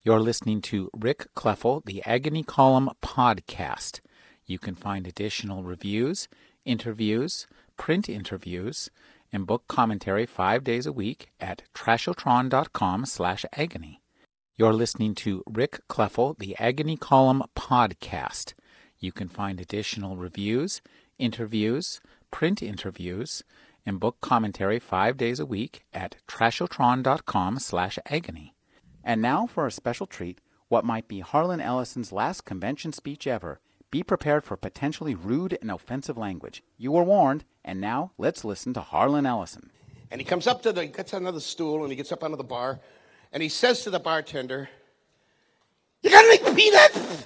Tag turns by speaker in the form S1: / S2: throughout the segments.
S1: You're listening to Rick Kleffel, the Agony Column podcast. You can find additional reviews, interviews, print interviews, and book commentary 5 days a week at trashotron.com/agony. You're listening to Rick Kleffel, the Agony Column podcast. You can find additional reviews, interviews, print interviews, and book commentary 5 days a week at trashotron.com/agony. And now for a special treat, what might be Harlan Ellison's last convention speech ever. Be prepared for potentially rude and offensive language. You were warned, and now let's listen to Harlan Ellison.
S2: And he comes up to gets on another stool, and he gets up onto the bar, and he says to the bartender, "You got any peanuts?" And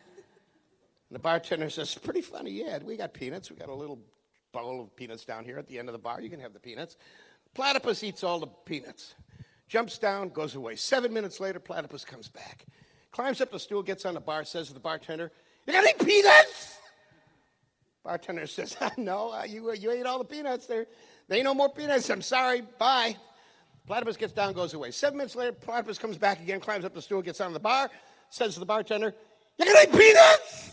S2: the bartender says, "Pretty funny, yeah, we got peanuts. We got a little bowl of peanuts down here at the end of the bar. You can have the peanuts." Platypus eats all the peanuts. Jumps down, goes away. 7 minutes later, Platypus comes back. Climbs up the stool, gets on the bar, says to the bartender, "You got any peanuts?" Bartender says, "No, you ate all the peanuts. There ain't no more peanuts. I'm sorry. Bye." Platypus gets down, goes away. 7 minutes later, Platypus comes back again, climbs up the stool, gets on the bar, says to the bartender, "You got any peanuts?"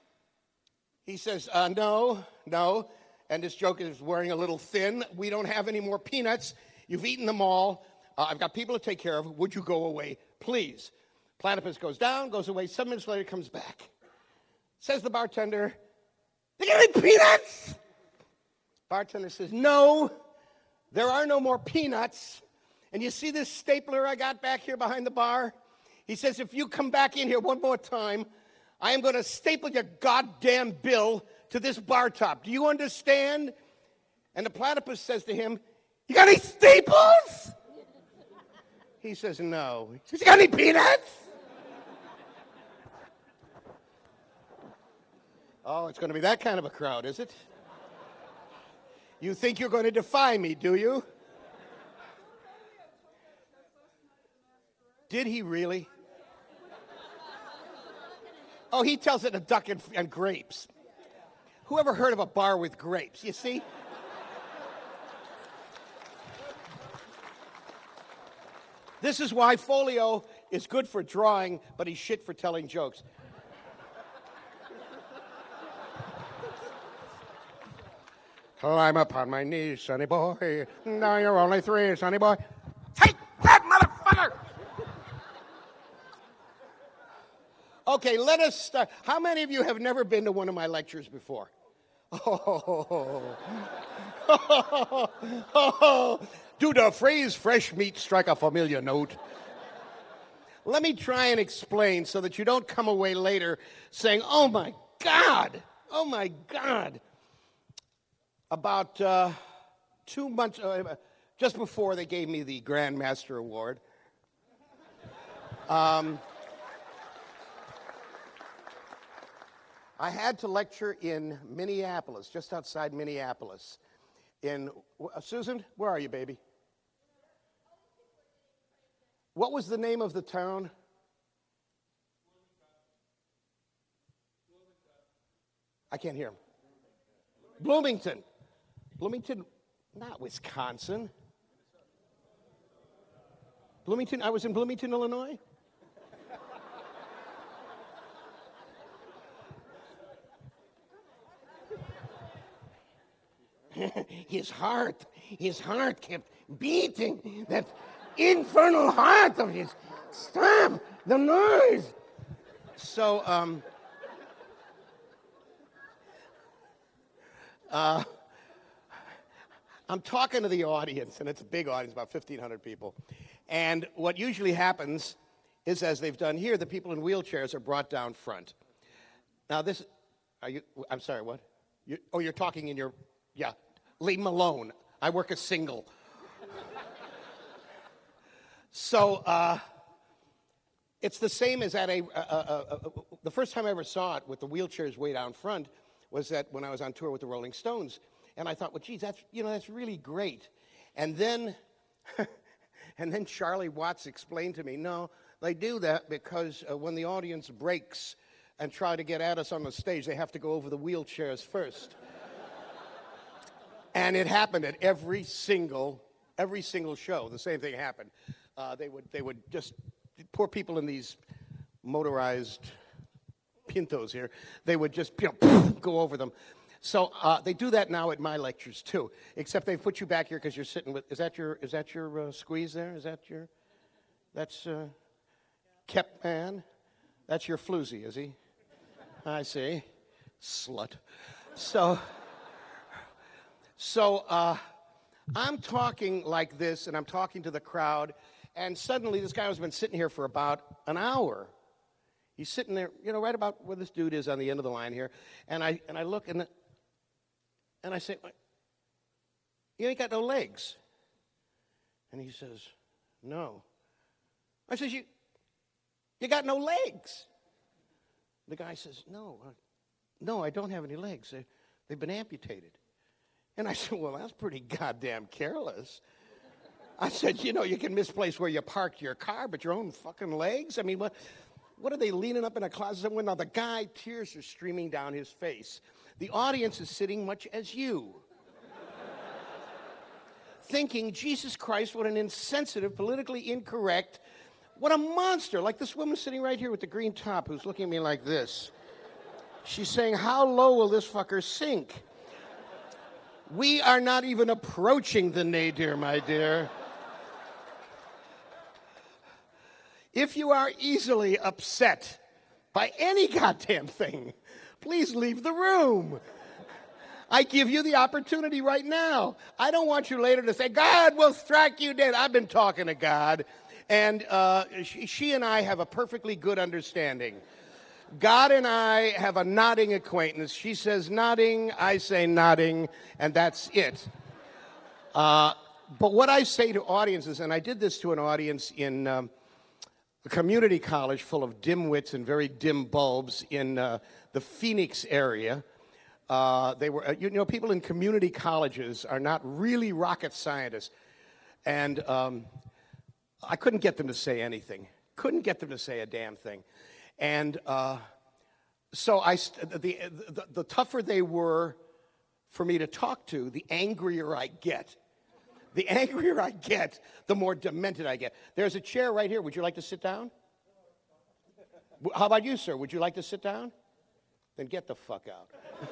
S2: He says, No. And this joke is wearing a little thin. "We don't have any more peanuts. You've eaten them all. I've got people to take care of. Would you go away, please?" Platypus goes down, goes away. 7 minutes later, comes back. Says the bartender, "You got any peanuts?" Bartender says, "No, there are no more peanuts. And you see this stapler I got back here behind the bar?" He says, "If you come back in here one more time, I am going to staple your goddamn bill to this bar top. Do you understand?" And the platypus says to him, "You got any staples?" He says, "No." He says, "You got any peanuts?" Oh, it's going to be that kind of a crowd, is it? You think you're going to defy me, do you? Did he really? Oh, he tells it a duck and grapes. Who ever heard of a bar with grapes? You see? This is why Folio is good for drawing, but he's shit for telling jokes. Climb up on my knees, sonny boy. Now you're only 3, sonny boy. Take that, motherfucker! Okay, let us start. How many of you have never been to one of my lectures before? Do the phrase fresh meat strike a familiar note? Let me try and explain so that you don't come away later saying, "Oh my God, oh my God." About 2 months, just before they gave me the Grand Master Award, I had to lecture in Minneapolis, just outside Minneapolis. Susan, where are you, baby? What was the name of the town? I can't hear him. Bloomington. Bloomington, not Wisconsin. Bloomington, I was in Bloomington, Illinois. His heart kept beating. That infernal heart of his. Stop the noise. So, I'm talking to the audience, and it's a big audience, about 1,500 people. And what usually happens is, as they've done here, the people in wheelchairs are brought down front. Now, I'm sorry, what? You're talking in your, yeah, leave them alone. I work a single. So, it's the same as at the first time I ever saw it with the wheelchairs way down front was that when I was on tour with the Rolling Stones. And I thought, well, geez, that's really great. And then, and then Charlie Watts explained to me, no, they do that because when the audience breaks and try to get at us on the stage, they have to go over the wheelchairs first. And it happened at every single show. The same thing happened. They would just poor people in these motorized Pintos here, they would just go over them. So they do that now at my lectures too, except they put you back here because you're sitting with. Is that your squeeze there? Is that your? That's Kep man. That's your floozy, is he? I see, slut. So I'm talking like this, and I'm talking to the crowd, and suddenly this guy has been sitting here for about an hour. He's sitting there, right about where this dude is on the end of the line here, and I look and I say, "You ain't got no legs." And he says, "No." I says, "You got no legs." The guy says, "No, I don't have any legs. They've been amputated." And I said, "Well, that's pretty goddamn careless." I said, "You can misplace where you park your car, but your own fucking legs? I mean, what are they leaning up in a closet somewhere?" Now, the guy, tears are streaming down his face. The audience is sitting much as you, thinking, Jesus Christ, what an insensitive, politically incorrect, what a monster. Like this woman sitting right here with the green top who's looking at me like this. She's saying, how low will this fucker sink? We are not even approaching the nadir, my dear. If you are easily upset by any goddamn thing, please leave the room. I give you the opportunity right now. I don't want you later to say, God will strike you dead. I've been talking to God, and she and I have a perfectly good understanding. God and I have a nodding acquaintance. She says nodding, I say nodding, and that's it. But what I say to audiences, and I did this to an audience in a community college full of dimwits and very dim bulbs in the Phoenix area. They were, people in community colleges are not really rocket scientists. And I couldn't get them to say anything. Couldn't get them to say a damn thing. And so the tougher they were for me to talk to, the angrier I get. The angrier I get, the more demented I get. There's a chair right here. Would you like to sit down? How about you, sir? Would you like to sit down? Then get the fuck out.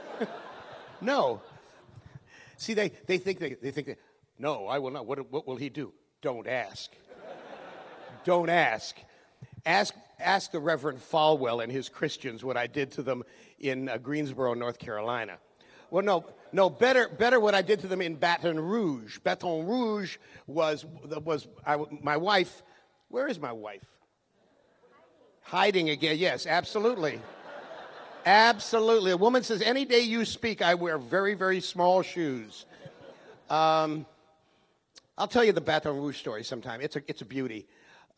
S2: No. See, they think, no, I will not. What will he do? Don't ask. Don't ask. Ask the Reverend Falwell and his Christians what I did to them in Greensboro, North Carolina. Well, no. Better what I did to them in Baton Rouge. Baton Rouge was my wife. Where is my wife? Hiding again. Yes, absolutely. Absolutely. A woman says, any day you speak, I wear very, very small shoes. I'll tell you the Baton Rouge story sometime. It's a beauty.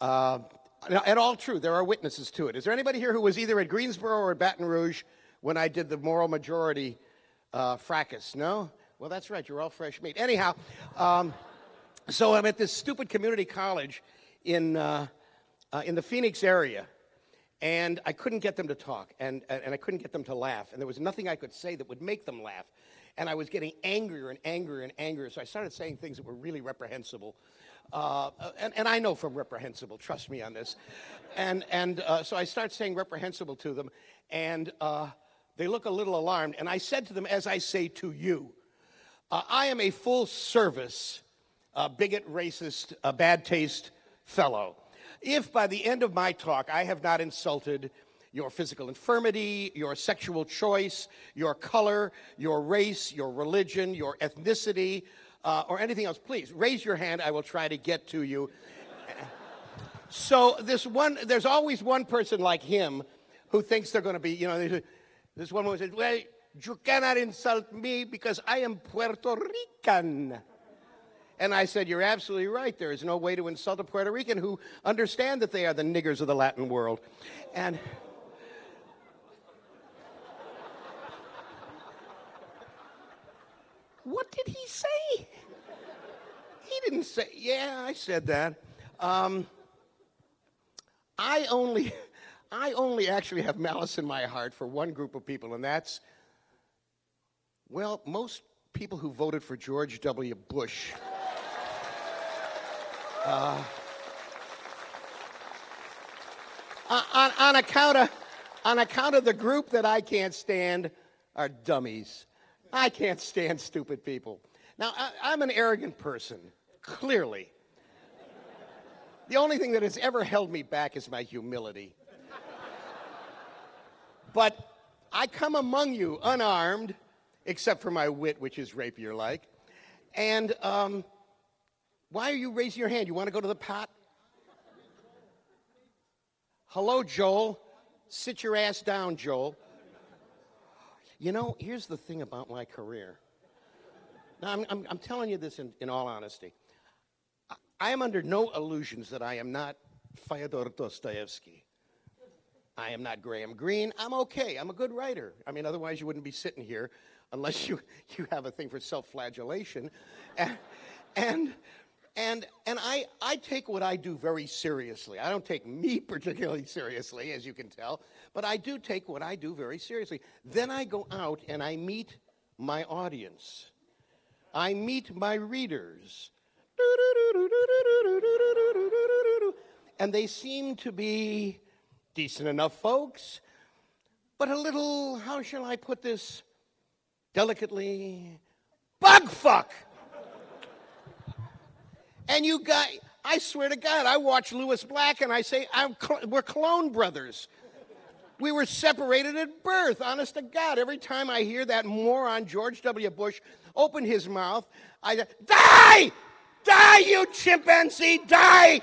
S2: And all true. There are witnesses to it. Is there anybody here who was either at Greensboro or at Baton Rouge when I did the moral majority fracas? No? Well, that's right. You're all fresh meat. Anyhow, so I'm at this stupid community college in the Phoenix area. And I couldn't get them to talk, and I couldn't get them to laugh, and there was nothing I could say that would make them laugh. And I was getting angrier and angrier and angrier, so I started saying things that were really reprehensible. And I know from reprehensible, trust me on this. And so I start saying reprehensible to them, and they look a little alarmed. And I said to them, as I say to you, I am a full-service, bigot, racist, bad taste fellow. If by the end of my talk I have not insulted your physical infirmity, your sexual choice, your color, your race, your religion, your ethnicity, or anything else, please raise your hand. I will try to get to you. So there's always one person like him who thinks they're going to be, this one woman says, well, you cannot insult me because I am Puerto Rican. And I said, you're absolutely right. There is no way to insult a Puerto Rican who understand that they are the niggers of the Latin world. And what did he say? He didn't say, yeah, I said that. I only actually have malice in my heart for one group of people, and that's, well, most people who voted for George W. Bush. On account of the group that I can't stand are dummies. I can't stand stupid people. Now, I'm an arrogant person, clearly. The only thing that has ever held me back is my humility. But I come among you unarmed, except for my wit, which is rapier-like. And why are you raising your hand? You want to go to the pot? Hello, Joel. Sit your ass down, Joel. You know, here's the thing about my career. Now, I'm telling you this in all honesty. I am under no illusions that I am not Fyodor Dostoevsky. I am not Graham Greene. I'm okay. I'm a good writer. I mean, otherwise you wouldn't be sitting here unless you have a thing for self-flagellation. And I take what I do very seriously. I don't take me particularly seriously, as you can tell, but I do take what I do very seriously. Then I go out and I meet my audience. I meet my readers. And they seem to be decent enough folks, but a little, how shall I put this delicately, bug fuck. And you guys, I swear to God, I watch Lewis Black and I say, we're clone brothers. We were separated at birth, honest to God. Every time I hear that moron George W. Bush open his mouth, I die! Die, you chimpanzee, die!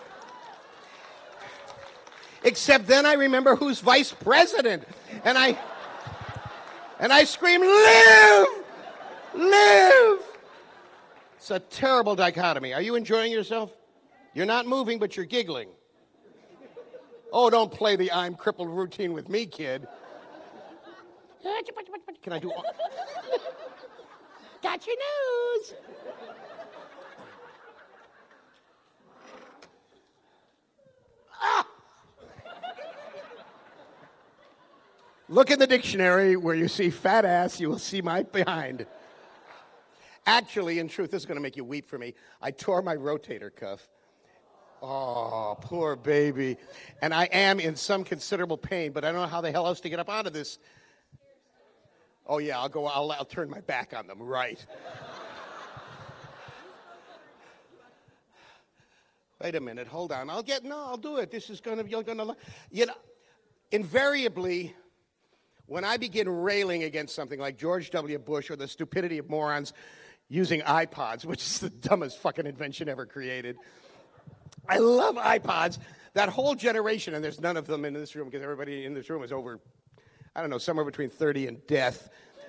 S2: Except then I remember who's vice president. And I scream, live! Live! It's a terrible dichotomy. Are you enjoying yourself? You're not moving, but you're giggling. Oh, don't play the I'm crippled routine with me, kid. Can I do all? Got your nose. Ah! Look in the dictionary where you see fat ass, you will see my behind. Actually, in truth, this is going to make you weep for me. I tore my rotator cuff. Oh, poor baby. And I am in some considerable pain, but I don't know how the hell else to get up out of this. Oh, yeah, I'll turn my back on them, right. Wait a minute, hold on. I'll do it. This is you're going to, invariably, when I begin railing against something like George W. Bush or the stupidity of morons using iPods, which is the dumbest fucking invention ever created. I love iPods. That whole generation, and there's none of them in this room because everybody in this room is over, I don't know, somewhere between 30 and death.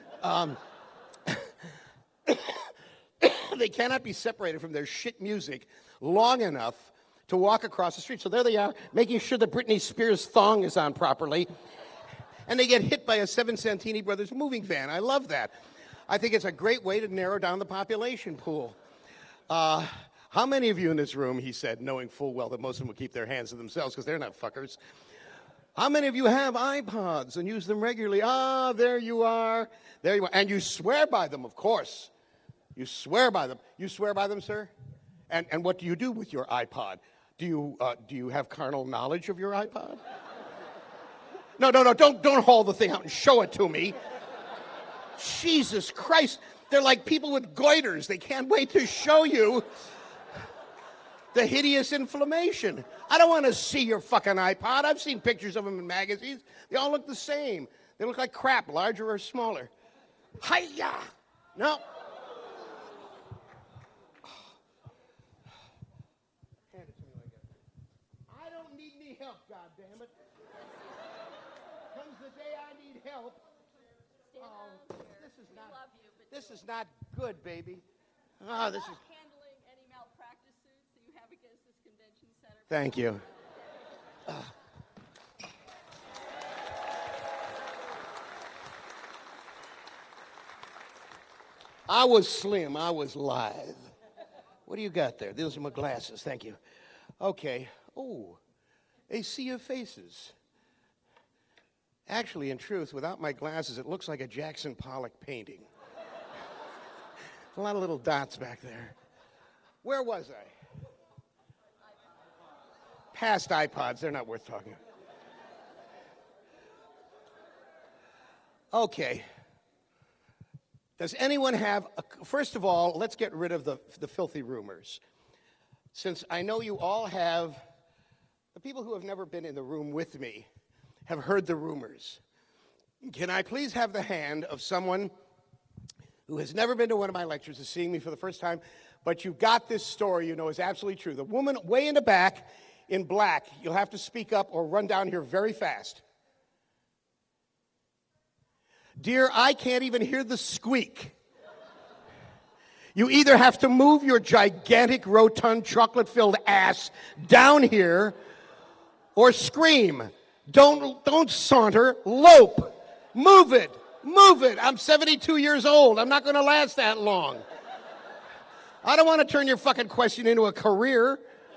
S2: They cannot be separated from their shit music long enough to walk across the street. So there they are, making sure that Britney Spears' thong is on properly. And they get hit by a Seven Santini Brothers moving van. I love that. I think it's a great way to narrow down the population pool. How many of you in this room, he said, knowing full well that most of them will keep their hands to themselves because they're not fuckers. How many of you have iPods and use them regularly? There you are. There you are. And you swear by them, of course. You swear by them. You swear by them, sir? And what do you do with your iPod? Do you have carnal knowledge of your iPod? No, don't haul the thing out and show it to me. Jesus Christ. They're like people with goiters. They can't wait to show you the hideous inflammation. I don't want to see your fucking iPod. I've seen pictures of them in magazines. They all look the same. They look like crap, larger or smaller. Hi-ya! No. Hand it to me like that. I don't need any help, goddammit. Comes the day I need help. This is not good, baby. This is
S3: handling any malpractice suits that you have against this convention center.
S2: Thank you. I was slim. I was lithe. What do you got there? Those are my glasses. Thank you. Okay. Oh, a sea of faces. Actually, in truth, without my glasses, it looks like a Jackson Pollock painting. A lot of little dots back there. Where was I? Past iPods. They're not worth talking about. Okay. Does anyone have, first of all, let's get rid of the filthy rumors. Since I know you all have, the people who have never been in the room with me have heard the rumors. Can I please have the hand of someone who has never been to one of my lectures, is seeing me for the first time, but you got this story you know is absolutely true. The woman way in the back in black, you'll have to speak up or run down here very fast. Dear, I can't even hear the squeak. You either have to move your gigantic, rotund, chocolate-filled ass down here or scream. Don't saunter, lope. Move it. Move it. I'm 72 years old. I'm not going to last that long. I don't want to turn your fucking question into a career.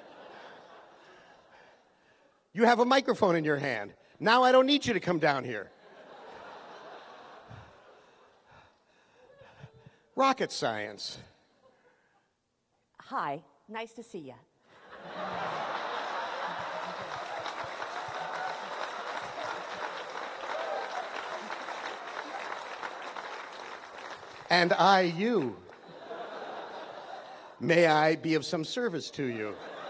S2: You have a microphone in your hand. Now I don't need you to come down here. Rocket science.
S4: Hi, nice to see you.
S2: And I, you. May I be of some service to you?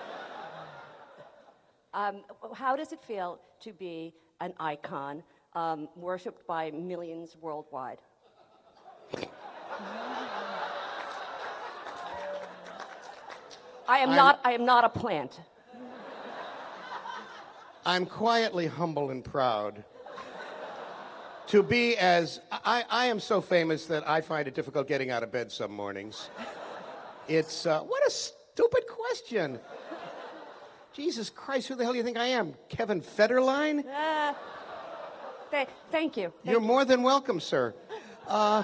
S4: How does it feel to be an icon, worshipped by millions worldwide? I am not a plant.
S2: I'm quietly humble and proud to be as, I am so famous that I find it difficult getting out of bed some mornings. It's, what a stupid question. Jesus Christ, who the hell do you think I am? Kevin Federline?
S4: Thank you.
S2: You're more than welcome, sir. How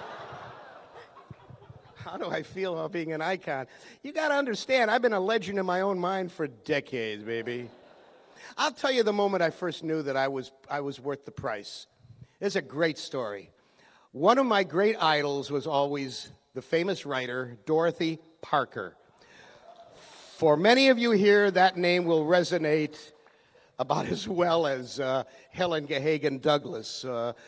S2: do I feel about being an icon? You got to understand, I've been a legend in my own mind for decades, baby. I'll tell you the moment I first knew that I was worth the price. It's a great story. One of my great idols was always the famous writer Dorothy Parker. For many of you here, that name will resonate about as well as Helen Gahagan Douglas,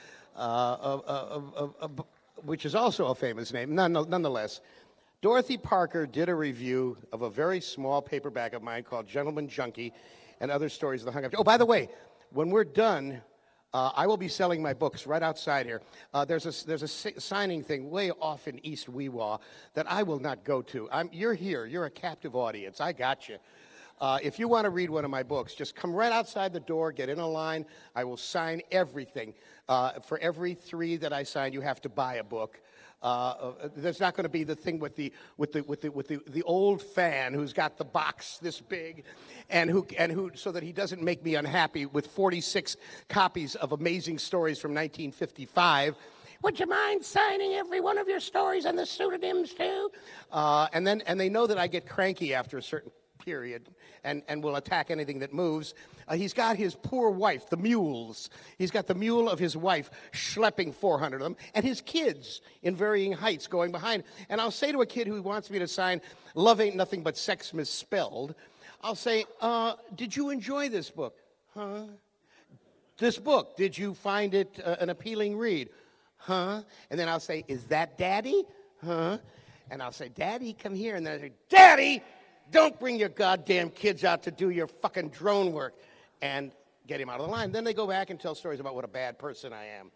S2: which is also a famous name, nonetheless. Dorothy Parker did a review of a very small paperback of mine called Gentleman Junkie and Other Stories of the Hung Up. Oh, by the way, when we're done, I will be selling my books right outside here. There's a signing thing way off in East Weewaw that I will not go to. You're here. You're a captive audience. I got you. If you want to read one of my books, just come right outside the door, get in a line. I will sign everything. For every 3 that I sign, you have to buy a book. There's not going to be the thing with the old fan who's got the box this big, and who so that he doesn't make me unhappy with 46 copies of amazing stories from 1955. Would you mind signing every one of your stories and the pseudonyms too? And they know that I get cranky after a certain period and will attack anything that moves. He's got his poor wife, the mules. He's got the mule of his wife schlepping 400 of them, and his kids in varying heights going behind. And I'll say to a kid who wants me to sign Love Ain't Nothing But Sex Misspelled, I'll say, did you enjoy this book? Huh? This book, did you find it an appealing read? Huh? And then I'll say, is that Daddy? Huh? And I'll say, Daddy, come here. And then I say, Daddy! Don't bring your goddamn kids out to do your fucking drone work. And get him out of the line. Then they go back and tell stories about what a bad person I am.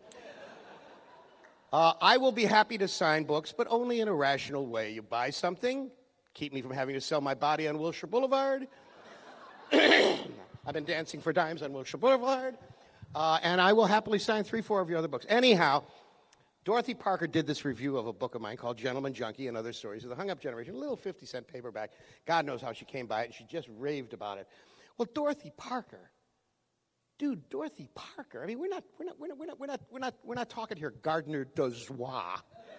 S2: I will be happy to sign books, but only in a rational way. You buy something, keep me from having to sell my body on Wilshire Boulevard. I've been dancing for dimes on Wilshire Boulevard. And I will happily sign 3, 4 of your other books. Anyhow, Dorothy Parker did this review of a book of mine called Gentleman Junkie and Other Stories of the Hung Up Generation, a little 50-cent paperback. God knows how she came by it, and she just raved about it. Well, Dorothy Parker, dude, Dorothy Parker. I mean, we're not talking here Gardner Dozois.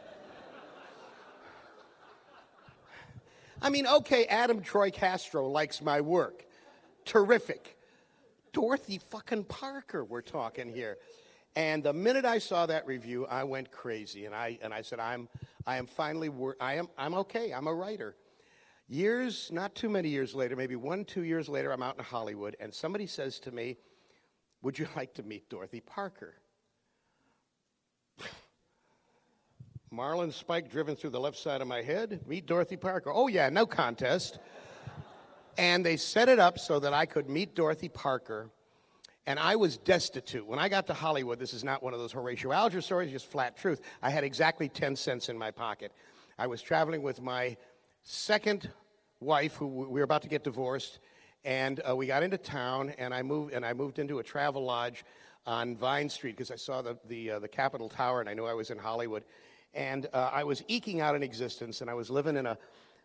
S2: I mean, okay, Adam Troy Castro likes my work. Terrific. Dorothy fucking Parker, we're talking here. And the minute I saw that review, I went crazy, and I said, I'm okay. I'm a writer. Years, not too many years later, maybe 1, 2 years later, I'm out in Hollywood, and somebody says to me, would you like to meet Dorothy Parker? Marlin spike driven through the left side of my head. Meet Dorothy Parker. Oh, yeah, no contest. And they set it up so that I could meet Dorothy Parker. And I was destitute. When I got to Hollywood, this is not one of those Horatio Alger stories, just flat truth. I had exactly 10 cents in my pocket. I was traveling with my second wife, who we were about to get divorced, and we got into town, and I moved into a travel lodge on Vine Street because I saw the Capitol Tower, and I knew I was in Hollywood. And I was eking out an existence, and I was living in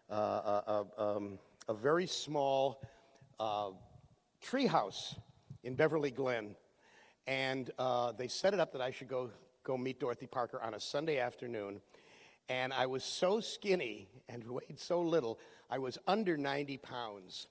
S2: a very small treehouse in Beverly Glen, and they set it up that I should go meet Dorothy Parker on a Sunday afternoon. And I was so skinny and weighed so little, I was under 90 pounds.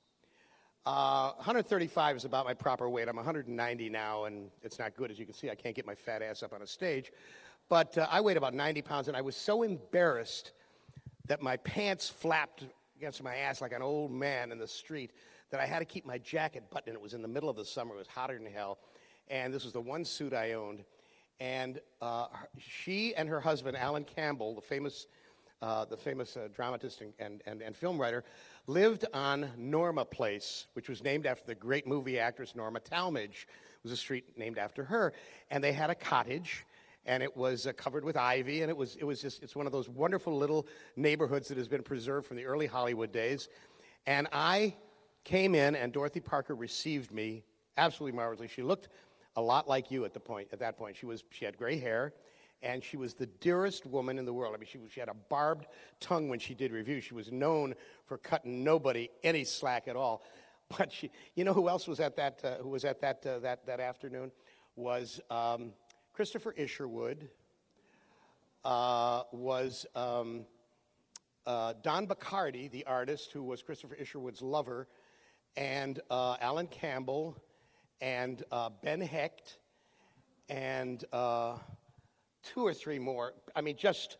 S2: 135 is about my proper weight. I'm 190 now, and it's not good. As you can see, I can't get my fat ass up on a stage. But I weighed about 90 pounds, and I was so embarrassed that my pants flapped against my ass like an old man in the street that I had to keep my jacket buttoned. It was in the middle of the summer. It was hotter than hell. And this was the one suit I owned. And she and her husband, Alan Campbell, the famous dramatist and film writer, lived on Norma Place, which was named after the great movie actress Norma Talmadge. It was a street named after her. And they had a cottage, and it was covered with ivy, and it's one of those wonderful little neighborhoods that has been preserved from the early Hollywood days. And I came in, and Dorothy Parker received me absolutely marvelously. She looked a lot like you at that point. She had gray hair, and she was the dearest woman in the world. I mean, she had a barbed tongue when she did reviews. She was known for cutting nobody any slack at all. But you know who else was at that? That afternoon was Christopher Isherwood. Was Don Bacardi, the artist, who was Christopher Isherwood's lover, and Alan Campbell, and Ben Hecht, and 2 or 3 more. I mean, just,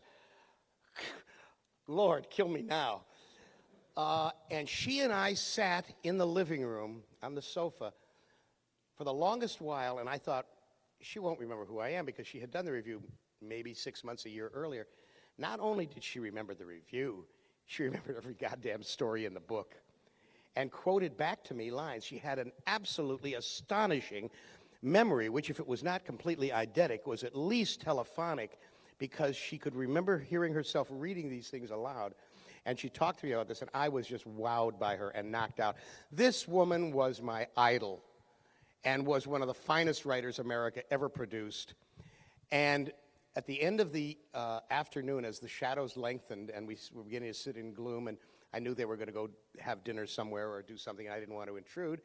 S2: Lord, kill me now. And she and I sat in the living room on the sofa for the longest while, and I thought, she won't remember who I am because she had done the review maybe 6 months, a year earlier. Not only did she remember the review, she remembered every goddamn story in the book and quoted back to me lines. She had an absolutely astonishing memory, which, if it was not completely eidetic, was at least telephonic, because she could remember hearing herself reading these things aloud. And she talked to me about this, and I was just wowed by her and knocked out. This woman was my idol and was one of the finest writers America ever produced. And at the end of the afternoon, as the shadows lengthened and we were beginning to sit in gloom, and I knew they were going to go have dinner somewhere or do something, and I didn't want to intrude,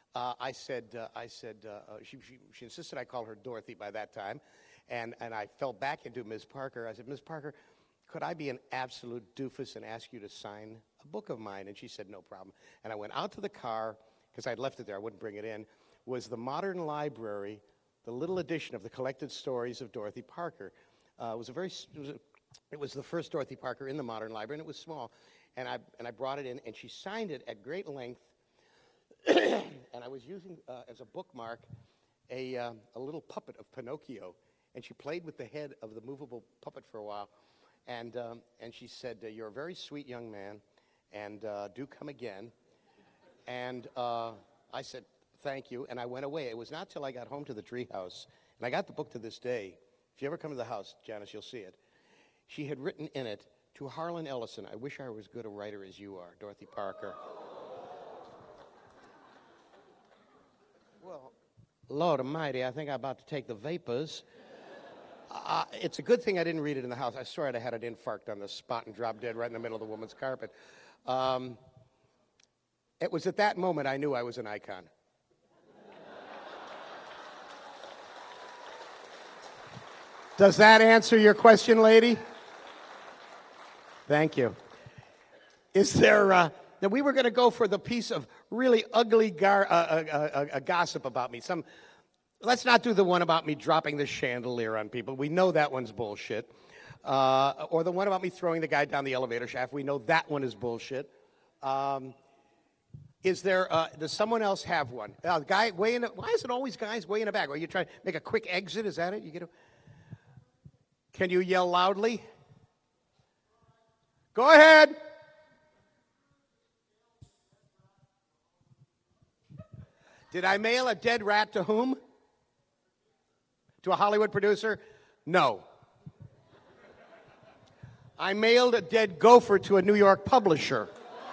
S2: she insisted I call her Dorothy by that time, and I fell back into Ms. Parker. I said, Ms. Parker, could I be an absolute doofus and ask you to sign a book of mine? And she said, no problem. And I went out to the car, because I'd left it there, I wouldn't bring it in, was the Modern Library, the little edition of the collected stories of Dorothy Parker. It was the first Dorothy Parker in the Modern Library, and it was small. And I brought it in, and she signed it at great length. And I was using as a bookmark a little puppet of Pinocchio, and she played with the head of the movable puppet for a while. And she said, you're a very sweet young man, and do come again. And I said, thank you, and I went away. It was not till I got home to the treehouse, and I got the book to this day. If you ever come to the house, Janice, you'll see it. She had written in it, to Harlan Ellison, I wish I were as good a writer as you are, Dorothy Parker. Well, Lord almighty, I think I'm about to take the vapors. It's a good thing I didn't read it in the house. I swear I'd have had an infarct on the spot and dropped dead right in the middle of the woman's carpet. It was at that moment I knew I was an icon. Does that answer your question, lady? Thank you. Is there, now we were going to go for the piece of really ugly gossip about me. Let's not do the one about me dropping the chandelier on people. We know that one's bullshit. Or the one about me throwing the guy down the elevator shaft. We know that one is bullshit. Does someone else have one? Guy way in why is it always guys way in the back? Are you trying to make a quick exit? Is that it? Can you yell loudly? Go ahead. Did I mail a dead rat to whom? To a Hollywood producer? No. I mailed a dead gopher to a New York publisher.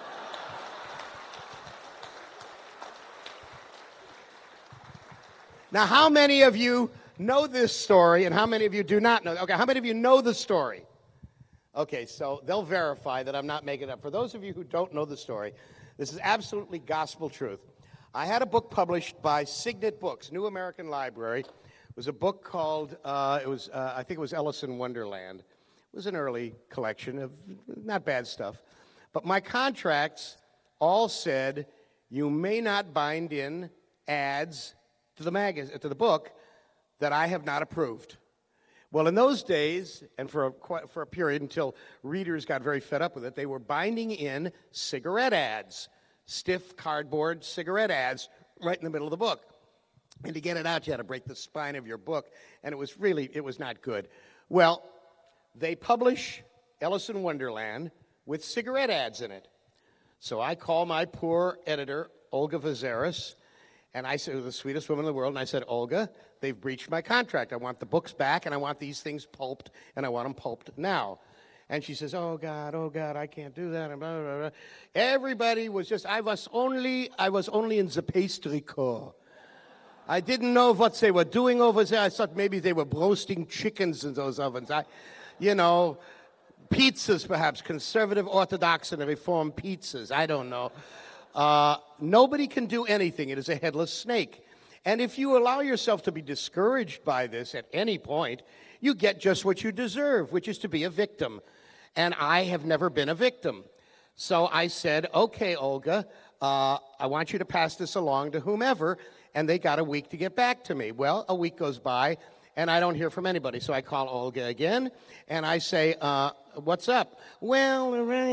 S2: Now, how many of you know this story and how many of you do not know? Okay, how many of you know the story? Okay, so they'll verify that I'm not making it up. For those of you who don't know the story, this is absolutely gospel truth. I had a book published by Signet Books, New American Library. It was a book called, I think it was Alice in Wonderland. It was an early collection of not bad stuff. But my contracts all said, you may not bind in ads to the book that I have not approved. Well, in those days, and for a period until readers got very fed up with it, they were binding in cigarette ads, stiff cardboard cigarette ads right in the middle of the book. And to get it out, you had to break the spine of your book, and it was not good. Well, they publish Alice in Wonderland with cigarette ads in it. So I call my poor editor, Olga Vazeris, and I said, the sweetest woman in the world, and I said, Olga, they've breached my contract. I want the books back, and I want these things pulped, and I want them pulped now. And she says, oh, God, I can't do that. And blah, blah, blah. Everybody was just, I was only in the pastry corps. I didn't know what they were doing over there. I thought maybe they were roasting chickens in those ovens. Pizzas perhaps, conservative, orthodox, and reformed pizzas. I don't know. Nobody can do anything. It is a headless snake. And if you allow yourself to be discouraged by this at any point, you get just what you deserve, which is to be a victim. And I have never been a victim. So I said, okay, Olga, I want you to pass this along to whomever. And they got a week to get back to me. Well, a week goes by, and I don't hear from anybody. So I call Olga again, and I say, what's up? Well,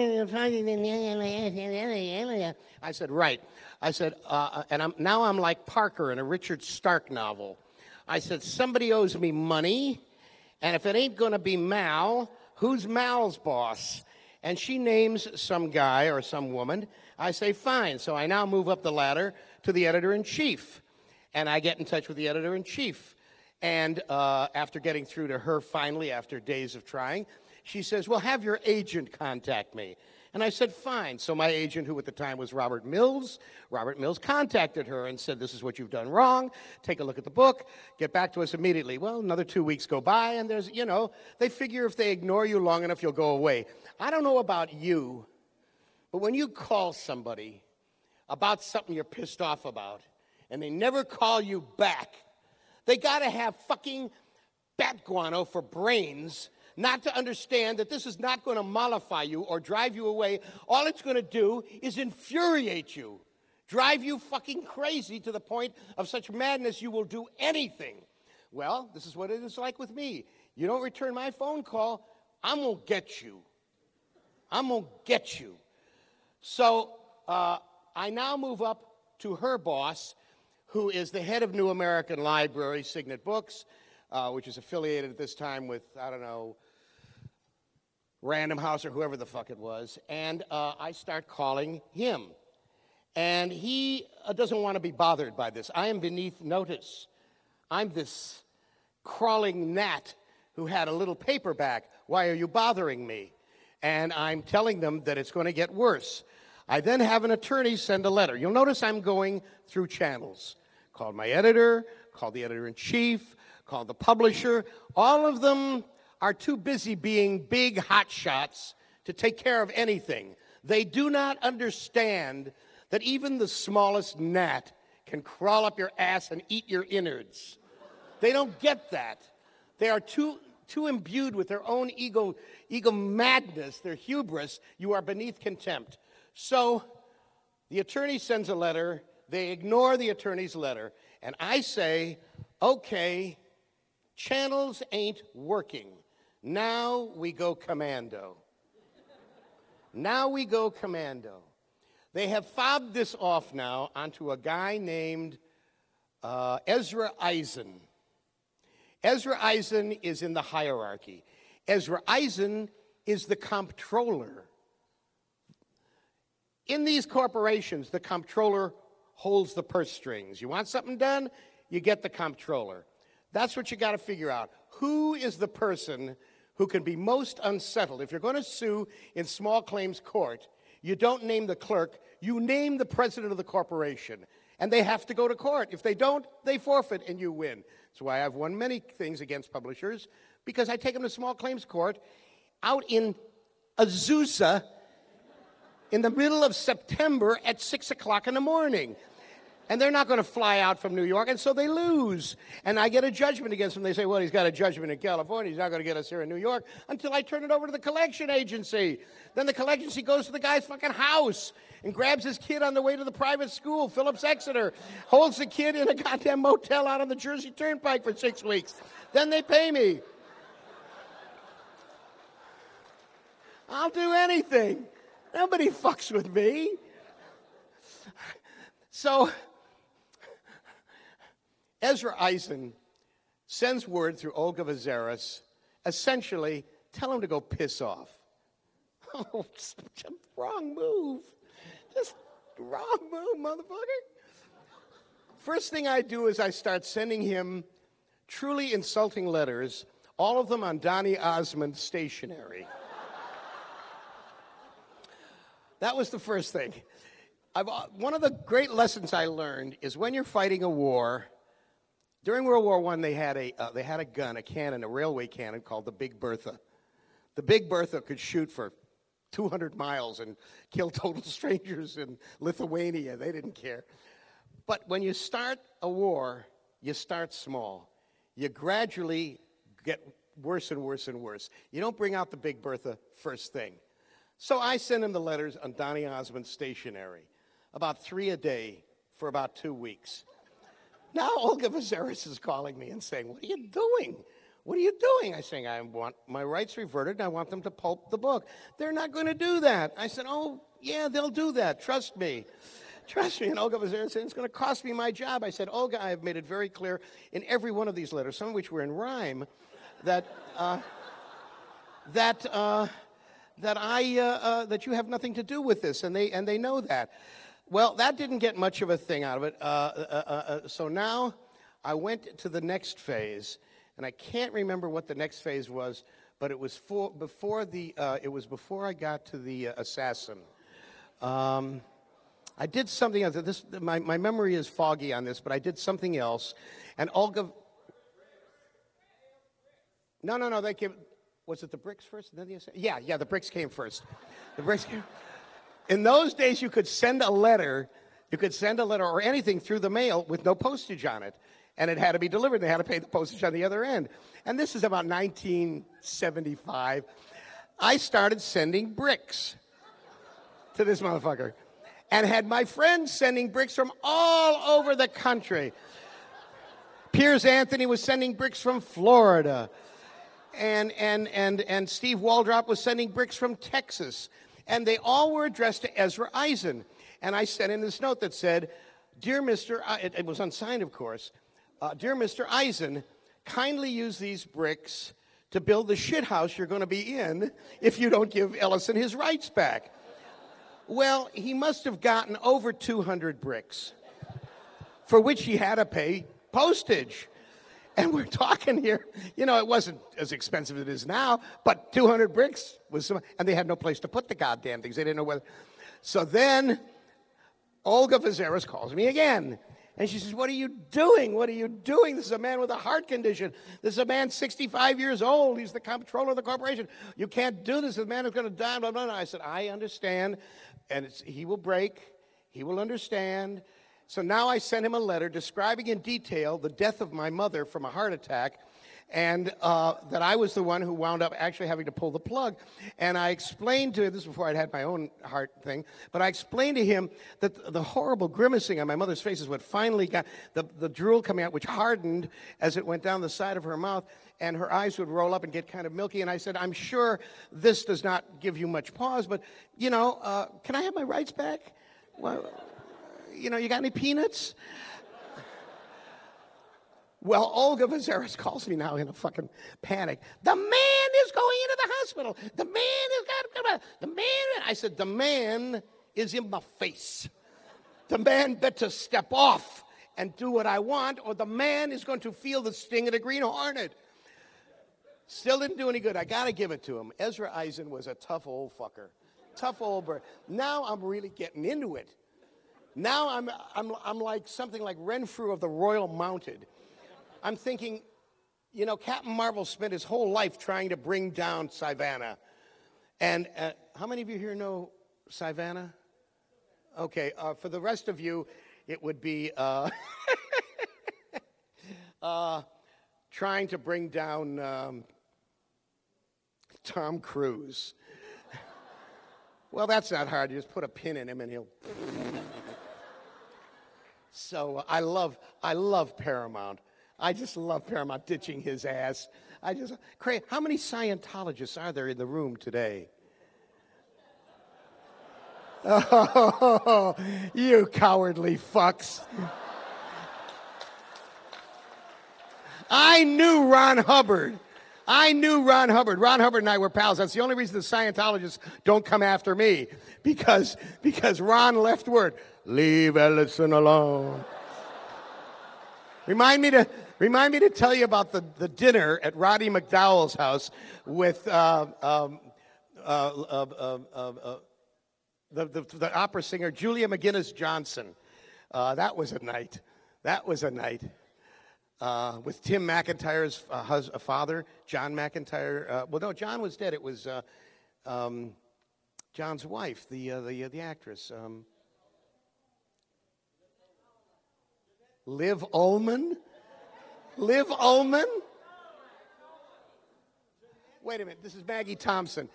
S2: I said, right. I said, and I'm like Parker in a Richard Stark novel. I said, somebody owes me money, and if it ain't going to be Mal, who's Mal's boss? And she names some guy or some woman. I say, fine. So I now move up the ladder to the editor-in-chief, and I get in touch with the editor-in-chief. And after getting through to her finally, after days of trying, she says, well, have your agent contact me. And I said, fine. So my agent, who at the time was Robert Mills contacted her and said, this is what you've done wrong. Take a look at the book. Get back to us immediately. Well, another 2 weeks go by, and there's, they figure if they ignore you long enough, you'll go away. I don't know about you, but when you call somebody about something you're pissed off about, and they never call you back, they got to have fucking bat guano for brains not to understand that this is not going to mollify you or drive you away. All it's going to do is infuriate you, drive you fucking crazy to the point of such madness you will do anything. Well, this is what it is like with me. You don't return my phone call, I'm going to get you. I'm going to get you. So I now move up to her boss, who is the head of New American Library, Signet Books, which is affiliated at this time with, I don't know, Random House or whoever the fuck it was. And I start calling him. And he doesn't want to be bothered by this. I am beneath notice. I'm this crawling gnat who had a little paperback. Why are you bothering me? And I'm telling them that it's going to get worse. I then have an attorney send a letter. You'll notice I'm going through channels. Called my editor, called the editor-in-chief, called the publisher. All of them are too busy being big hotshots to take care of anything. They do not understand that even the smallest gnat can crawl up your ass and eat your innards. They don't get that. They are too imbued with their own ego madness, their hubris. You are beneath contempt. So the attorney sends a letter. They ignore the attorney's letter. And I say, okay, channels ain't working. Now we go commando. Now we go commando. They have fobbed this off now onto a guy named Ezra Eisen. Ezra Eisen is in the hierarchy. Ezra Eisen is the comptroller In these corporations, the comptroller holds the purse strings. You want something done, you get the comptroller. That's what you got to figure out. Who is the person who can be most unsettled? If you're going to sue in small claims court, you don't name the clerk, you name the president of the corporation. And they have to go to court. If they don't, they forfeit and you win. That's why I've won many things against publishers, because I take them to small claims court out in Azusa in the middle of September at 6 o'clock in the morning. And they're not going to fly out from New York, and so they lose. And I get a judgment against them. They say, well, he's got a judgment in California. He's not going to get us here in New York until I turn it over to the collection agency. Then the collection agency goes to the guy's fucking house and grabs his kid on the way to the private school, Phillips Exeter, holds the kid in a goddamn motel out on the Jersey Turnpike for 6 weeks. Then they pay me. I'll do anything. Nobody fucks with me. So Ezra Eisen sends word through Olga Vazeris, essentially, tell him to go piss off. Oh, just wrong move. Just wrong move, motherfucker. First thing I do is I start sending him truly insulting letters, all of them on Donny Osmond stationery. That was the first thing. One of the great lessons I learned is when you're fighting a war. During World War I, they had a gun, a cannon, a railway cannon called the Big Bertha. The Big Bertha could shoot for 200 miles and kill total strangers in Lithuania. They didn't care. But when you start a war, you start small. You gradually get worse and worse and worse. You don't bring out the Big Bertha first thing. So I send him the letters on Donny Osmond stationery, about 3 a day for about 2 weeks. Now Olga Vazeris is calling me and saying, what are you doing? What are you doing? I say, I want my rights reverted and I want them to pulp the book. They're not going to do that. I said, oh, yeah, they'll do that. Trust me. Trust me. And Olga Vazeris said, it's going to cost me my job. I said, Olga, I have made it very clear in every one of these letters, some of which were in rhyme, that you have nothing to do with this, and they know that. Well, that didn't get much of a thing out of it. So now I went to the next phase, and I can't remember what the next phase was, but it was before I got to the assassin. I did something else. My memory is foggy on this, but I did something else, and Olga. No. They came. Was it the bricks first, and then the assassin? Yeah. The bricks came first. The bricks came. In those days, you could send a letter or anything through the mail with no postage on it. And it had to be delivered. They had to pay the postage on the other end. And this is about 1975. I started sending bricks to this motherfucker. And had my friends sending bricks from all over the country. Piers Anthony was sending bricks from Florida. And Steve Waldrop was sending bricks from Texas. And they all were addressed to Ezra Eisen. And I sent in this note that said, Dear Mr. It was unsigned, of course. Dear Mr. Eisen, kindly use these bricks to build the shithouse you're going to be in if you don't give Ellison his rights back. Well, he must have gotten over 200 bricks, for which he had to pay postage. And we're talking here, it wasn't as expensive as it is now, but 200 bricks was and they had no place to put the goddamn things. They didn't know whether. So then Olga Vazeris calls me again. And she says, what are you doing? What are you doing? This is a man with a heart condition. This is a man 65 years old. He's the comptroller of the corporation. You can't do this. The man is going to die, blah, blah, blah. I said, I understand. And he will break. He will understand. So now I sent him a letter describing in detail the death of my mother from a heart attack, and that I was the one who wound up actually having to pull the plug. And I explained to him, this is before I'd had my own heart thing, but I explained to him that the horrible grimacing on my mother's face is what finally got the drool coming out, which hardened as it went down the side of her mouth, and her eyes would roll up and get kind of milky. And I said, I'm sure this does not give you much pause, but, can I have my rights back? Well, you got any peanuts? Well, Olga Vazeris calls me now in a fucking panic. The man is going into the hospital. The man is got. The man. I said, the man is in my face. The man better step off and do what I want, or the man is going to feel the sting of the Green Hornet. Still didn't do any good. I got to give it to him. Ezra Eisen was a tough old fucker. Tough old bird. Now I'm really getting into it. Now I'm like something like Renfrew of the Royal Mounted. I'm thinking, you know, Captain Marvel spent his whole life trying to bring down Sivana. And how many of you here know Sivana? Okay, for the rest of you, it would be trying to bring down Tom Cruise. Well, that's not hard. You just put a pin in him and he'll... So I love Paramount. I just love Paramount ditching his ass. How many Scientologists are there in the room today? Oh, you cowardly fucks. I knew Ron Hubbard. Ron Hubbard and I were pals. That's the only reason the Scientologists don't come after me. Because Ron left word, leave Ellison alone. Remind me to tell you about the dinner at Roddy McDowell's house with the opera singer Julia McGinnis Johnson. That was a night. With Tim McIntyre's father, John McIntyre. Well, no, John was dead. It was John's wife, the actress. Liv Ullmann? Liv Ullmann? Wait a minute. This is Maggie Thompson.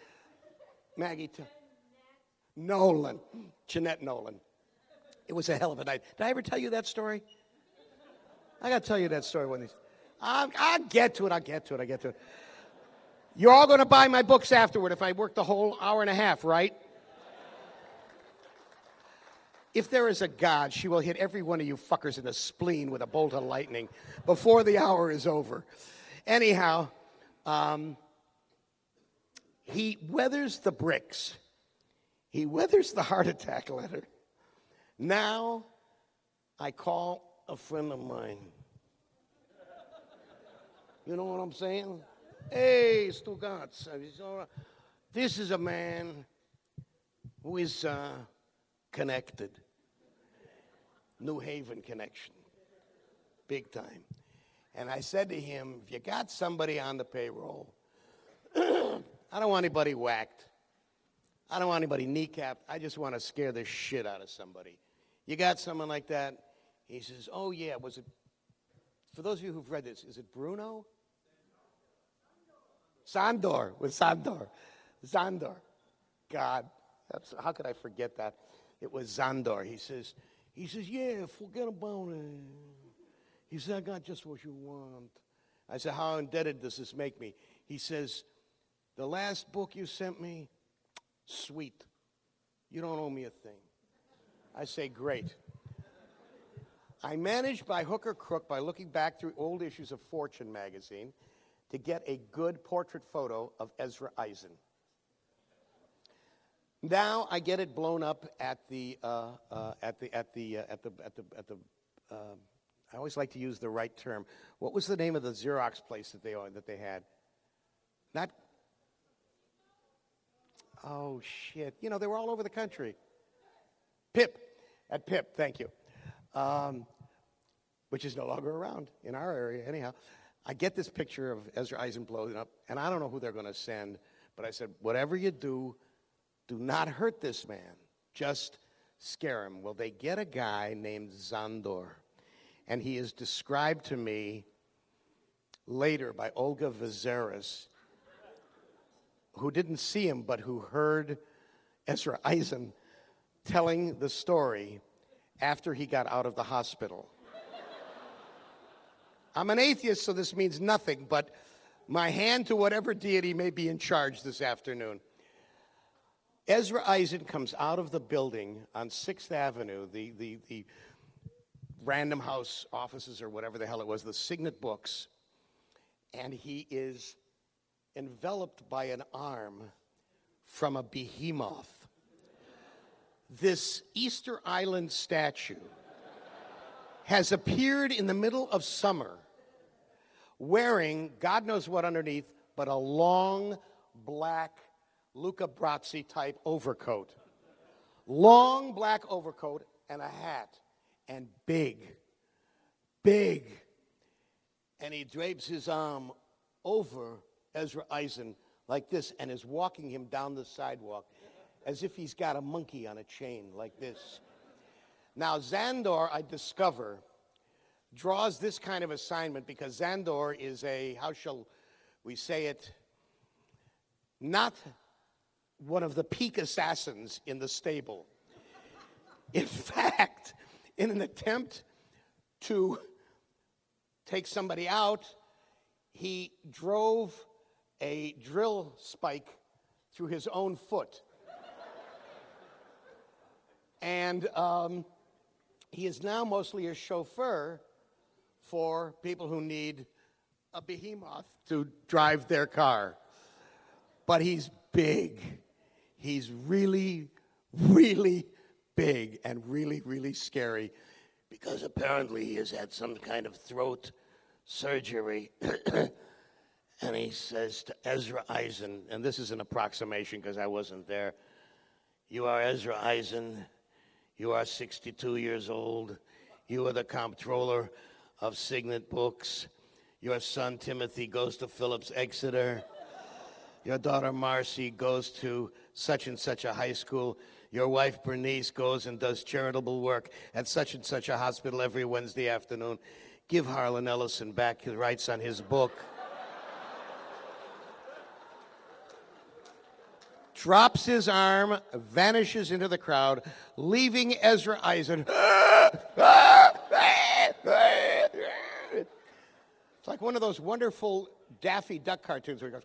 S2: Nolan. Jeanette Nolan. It was a hell of a night. Did I ever tell you that story? I got to tell you that story one of these. I'll get to it. You're all going to buy my books afterward if I work the whole hour and a half, right? If there is a God, she will hit every one of you fuckers in the spleen with a bolt of lightning before the hour is over. Anyhow, he weathers the bricks. He weathers the heart attack letter. Now, I call a friend of mine. You know what I'm saying? Hey, Stugatz. This is a man who is connected. New Haven connection. Big time. And I said to him, if you got somebody on the payroll, I don't want anybody whacked. I don't want anybody kneecapped. I just want to scare the shit out of somebody. You got someone like that? He says, oh, yeah. Was it, for those of you who've read this, is it Bruno? Sandor. With Sandor. Zandor. God, how could I forget that? It was Zandor. He says, yeah, forget about it. He said, I got just what you want. I said, how indebted does this make me? He says, the last book you sent me, sweet. You don't owe me a thing. I say, great. I managed by hook or crook, by looking back through old issues of Fortune magazine, to get a good portrait photo of Ezra Eisen. Now I get it blown up at the. I always like to use the right term. What was the name of the Xerox place that they had? Not. Oh shit! You know they were all over the country. Pip, at Pip. Thank you. Which is no longer around in our area, anyhow. I get this picture of Ezra Eisen blown up, and I don't know who they're going to send, but I said, whatever you do not hurt this man. Just scare him. Well, they get a guy named Zandor, and he is described to me later by Olga Vizeris, who didn't see him, but who heard Ezra Eisen telling the story after he got out of the hospital. I'm an atheist, so this means nothing, but my hand to whatever deity may be in charge this afternoon. Ezra Eisen comes out of the building on 6th Avenue, the Random House offices or whatever the hell it was, the Signet Books, and he is enveloped by an arm from a behemoth. this Easter Island statue has appeared in the middle of summer wearing God knows what underneath, but a long black Luca Brasi type overcoat. Long black overcoat and a hat, and big. And he drapes his arm over Ezra Eisen like this and is walking him down the sidewalk as if he's got a monkey on a chain like this. Now, Zandor, I discover, draws this kind of assignment because Zandor is a, how shall we say it, not one of the peak assassins in the stable. In fact, in an attempt to take somebody out, he drove a drill spike through his own foot. And he is now mostly a chauffeur for people who need a behemoth to drive their car. But he's big. He's really, really big and really, really scary because apparently he has had some kind of throat surgery. And he says to Ezra Eisen, and this is an approximation because I wasn't there, "You are Ezra Eisen. You are 62 years old. You are the comptroller of Signet Books. Your son Timothy goes to Phillips Exeter. Your daughter Marcy goes to such and such a high school. Your wife Bernice goes and does charitable work at such and such a hospital every Wednesday afternoon. Give Harlan Ellison back his rights on his book." Drops his arm, vanishes into the crowd, leaving Ezra Eisen. It's like one of those wonderful Daffy Duck cartoons where he goes.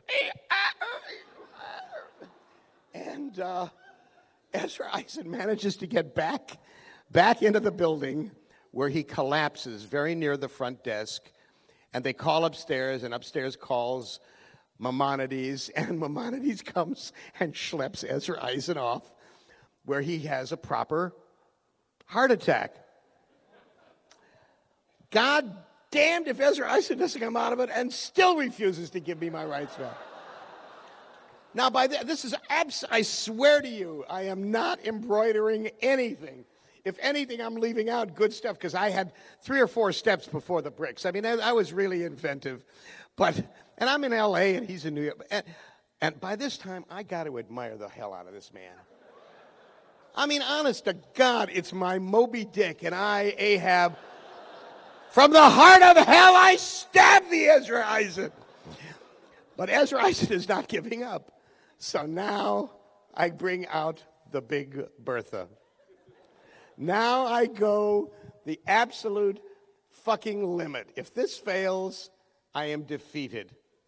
S2: And Ezra Eisen manages to get back into the building where he collapses very near the front desk. And they call upstairs, and upstairs calls Maimonides, and Maimonides comes and schleps Ezra Eisen off where he has a proper heart attack. God damned if Ezra Eisen doesn't come out of it and still refuses to give me my rights back. Now, this is I swear to you, I am not embroidering anything. If anything, I'm leaving out good stuff because I had 3 or 4 steps before the bricks. I mean, I was really inventive. And I'm in L.A. and he's in New York. And by this time, I got to admire the hell out of this man. I mean, honest to God, it's my Moby Dick, and I, Ahab, from the heart of hell, I stabbed the Ezra Eisen. But Ezra Eisen is not giving up. So now I bring out the Big Bertha. Now I go the absolute fucking limit. If this fails, I am defeated.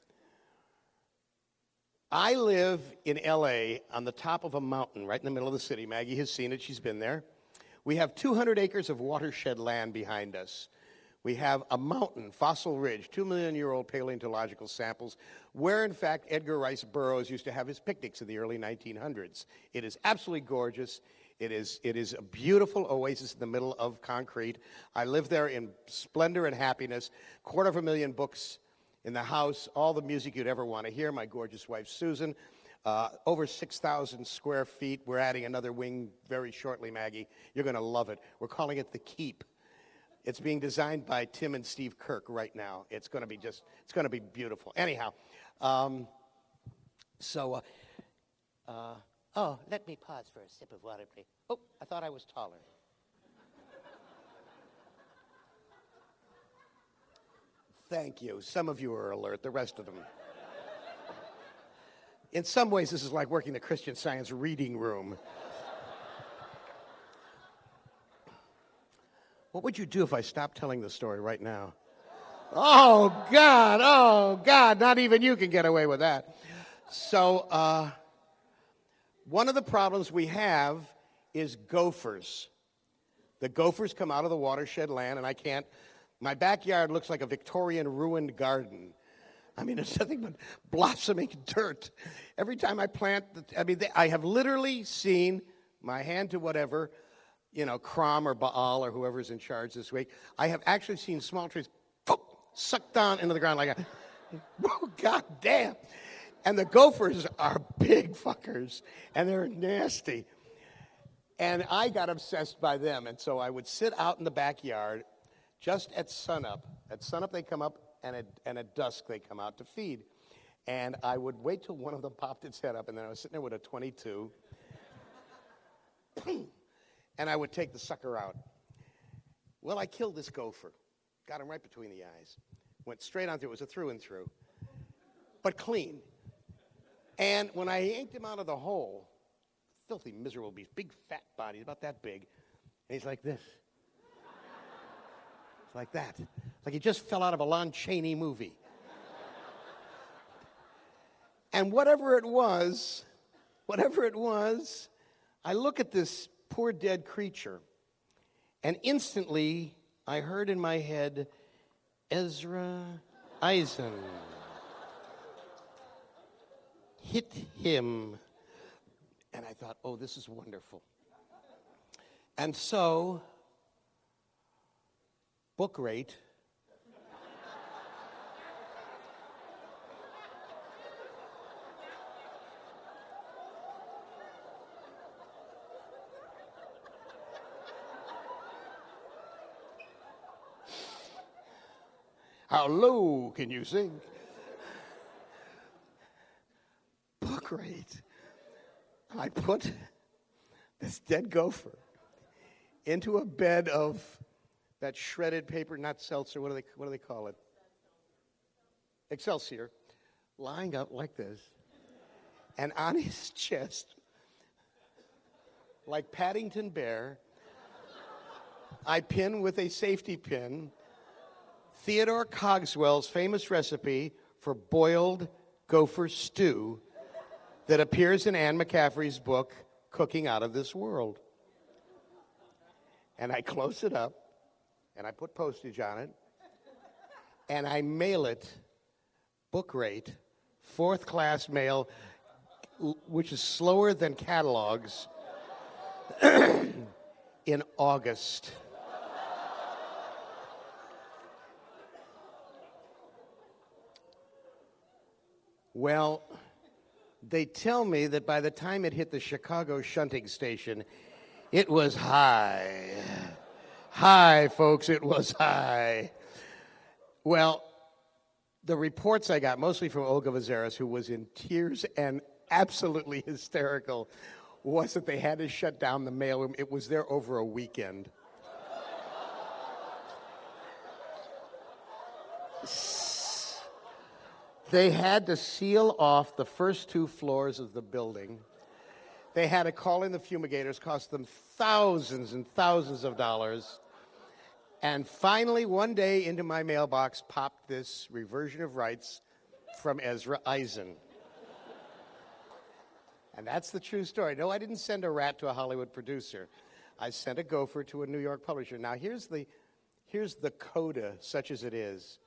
S2: I live in L.A. on the top of a mountain right in the middle of the city. Maggie has seen it. She's been there. We have 200 acres of watershed land behind us. We have a mountain, Fossil Ridge, 2-million-year-old paleontological samples, where, in fact, Edgar Rice Burroughs used to have his picnics in the early 1900s. It is absolutely gorgeous. It is a beautiful oasis in the middle of concrete. I live there in splendor and happiness. 250,000 books in the house, all the music you'd ever want to hear. My gorgeous wife, Susan. Over 6,000 square feet. We're adding another wing very shortly, Maggie. You're going to love it. We're calling it The Keep. It's being designed by Tim and Steve Kirk right now. It's going to be beautiful. Anyhow, let me pause for a sip of water, please. Oh, I thought I was taller. Thank you. Some of you are alert, the rest of them. In some ways, this is like working the Christian Science reading room. What would you do if I stopped telling the story right now? Oh, God, not even you can get away with that. So, one of the problems we have is gophers. The gophers come out of the watershed land, and my backyard looks like a Victorian ruined garden. I mean, it's nothing but blossoming dirt. Every time I plant, I have literally seen my hand to whatever, Crom or Baal or whoever's in charge this week. I have actually seen small trees sucked down into the ground like a, whoa, God damn. And the gophers are big fuckers, and they're nasty. And I got obsessed by them, and so I would sit out in the backyard just at sunup. At sunup they come up, and at dusk they come out to feed. And I would wait till one of them popped its head up, and then I was sitting there with a .22, and I would take the sucker out. Well, I killed this gopher. Got him right between the eyes. Went straight on through. It was a through and through, but clean. And when I yanked him out of the hole, filthy, miserable beast, big fat body, about that big, and he's like this. It's like that. Like he just fell out of a Lon Chaney movie. And whatever it was, I look at this poor dead creature, and instantly I heard in my head, Ezra Eisen. Hit him. And I thought, oh, this is wonderful. And so, book rate. How low can you sing? Book rate. I put this dead gopher into a bed of that shredded paper, not seltzer, what do they call it? Excelsior, lying up like this, and on his chest, like Paddington Bear, I pin with a safety pin Theodore Cogswell's famous recipe for boiled gopher stew that appears in Anne McCaffrey's book, Cooking Out of This World. And I close it up, and I put postage on it, and I mail it, book rate, 4th class mail, which is slower than catalogs, in August. Well, they tell me that by the time it hit the Chicago shunting station, it was high. High, folks, it was high. Well, the reports I got, mostly from Olga Vazeras, who was in tears and absolutely hysterical, was that they had to shut down the mailroom. It was there over a weekend. They had to seal off the first 2 floors of the building. They had to call in the fumigators, cost them thousands and thousands of dollars. And finally, one day into my mailbox popped this reversion of rights from Ezra Eisen. And that's the true story. No, I didn't send a rat to a Hollywood producer. I sent a gopher to a New York publisher. Now, here's the coda, such as it is.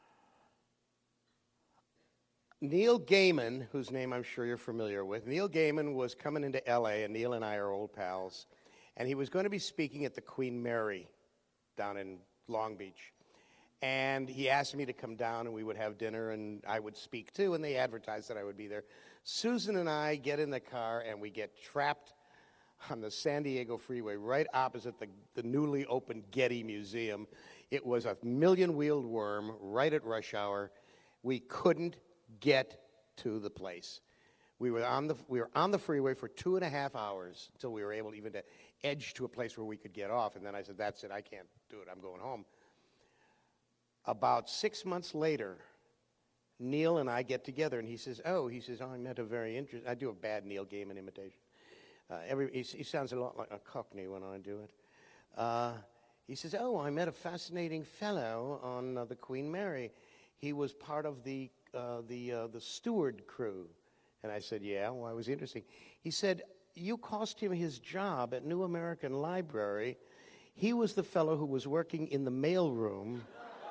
S2: Neil Gaiman, whose name I'm sure you're familiar with, Neil Gaiman was coming into L.A., and Neil and I are old pals, and he was going to be speaking at the Queen Mary down in Long Beach. And he asked me to come down, and we would have dinner, and I would speak too, and they advertised that I would be there. Susan and I get in the car, and we get trapped on the San Diego freeway right opposite the newly opened Getty Museum. It was a million-wheeled worm right at rush hour. We couldn't get to the place. We were on the freeway for 2.5 hours until we were able even to edge to a place where we could get off. And then I said, that's it, I can't do it, I'm going home. About 6 months later, Neil and I get together, and he says, I met a very interesting, I do a bad Neil Gaiman imitation. He sounds a lot like a Cockney when I do it. He says, I met a fascinating fellow on the Queen Mary. He was part of the steward crew. And I said, yeah, why was he interesting? He said, you cost him his job at New American Library. He was the fellow who was working in the mailroom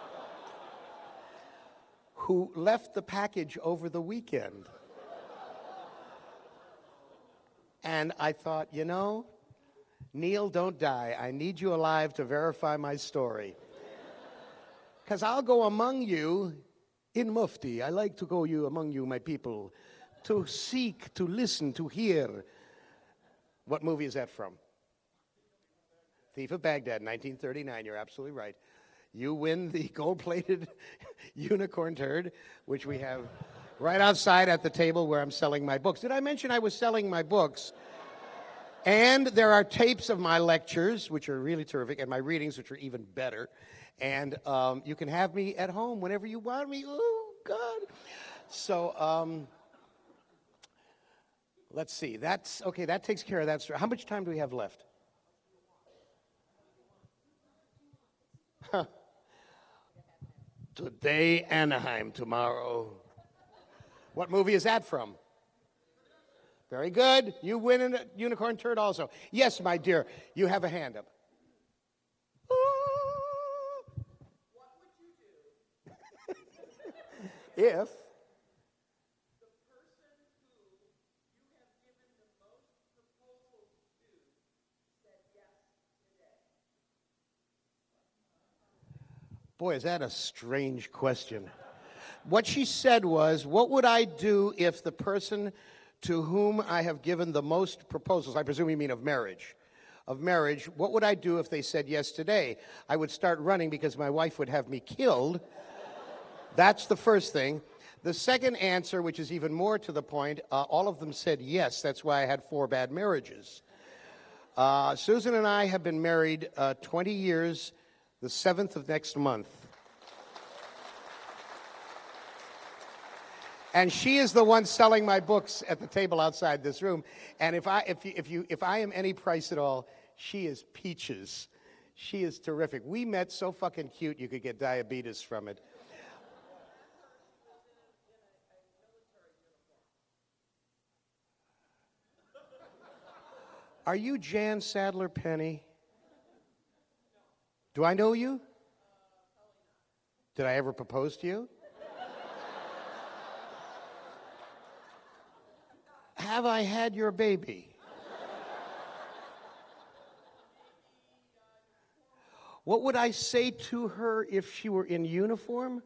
S2: who left the package over the weekend. And I thought, Neil, don't die. I need you alive to verify my story. Because I'll go among you in Mufti. I like to go among you, my people, to seek, to listen, to hear. What movie is that from? Thief of Baghdad, 1939. You're absolutely right. You win the gold-plated unicorn turd, which we have right outside at the table where I'm selling my books. Did I mention I was selling my books? And there are tapes of my lectures, which are really terrific, and my readings, which are even better. And you can have me at home whenever you want me. Oh, God. So let's see. That's okay. That takes care of that story. How much time do we have left? Today, Anaheim. Tomorrow. What movie is that from? Very good. You win a unicorn turd also. Yes, my dear. You have a hand up. What would you do if the person who you have given the most proposals to said yes today? Boy, is that a strange question. What she said was, what would I do if the person to whom I have given the most proposals, I presume you mean of marriage, what would I do if they said yes today? I would start running because my wife would have me killed. That's the first thing. The second answer, which is even more to the point, all of them said yes. That's why I had 4 bad marriages. Susan and I have been married 20 years, the 7th of next month. And she is the one selling my books at the table outside this room. And if I am any price at all, she is peaches. She is terrific. We met so fucking cute you could get diabetes from it. Are you Jan Sadler Penny? Do I know you? Did I ever propose to you? Have I had your baby? What would I say to her if she were in uniform?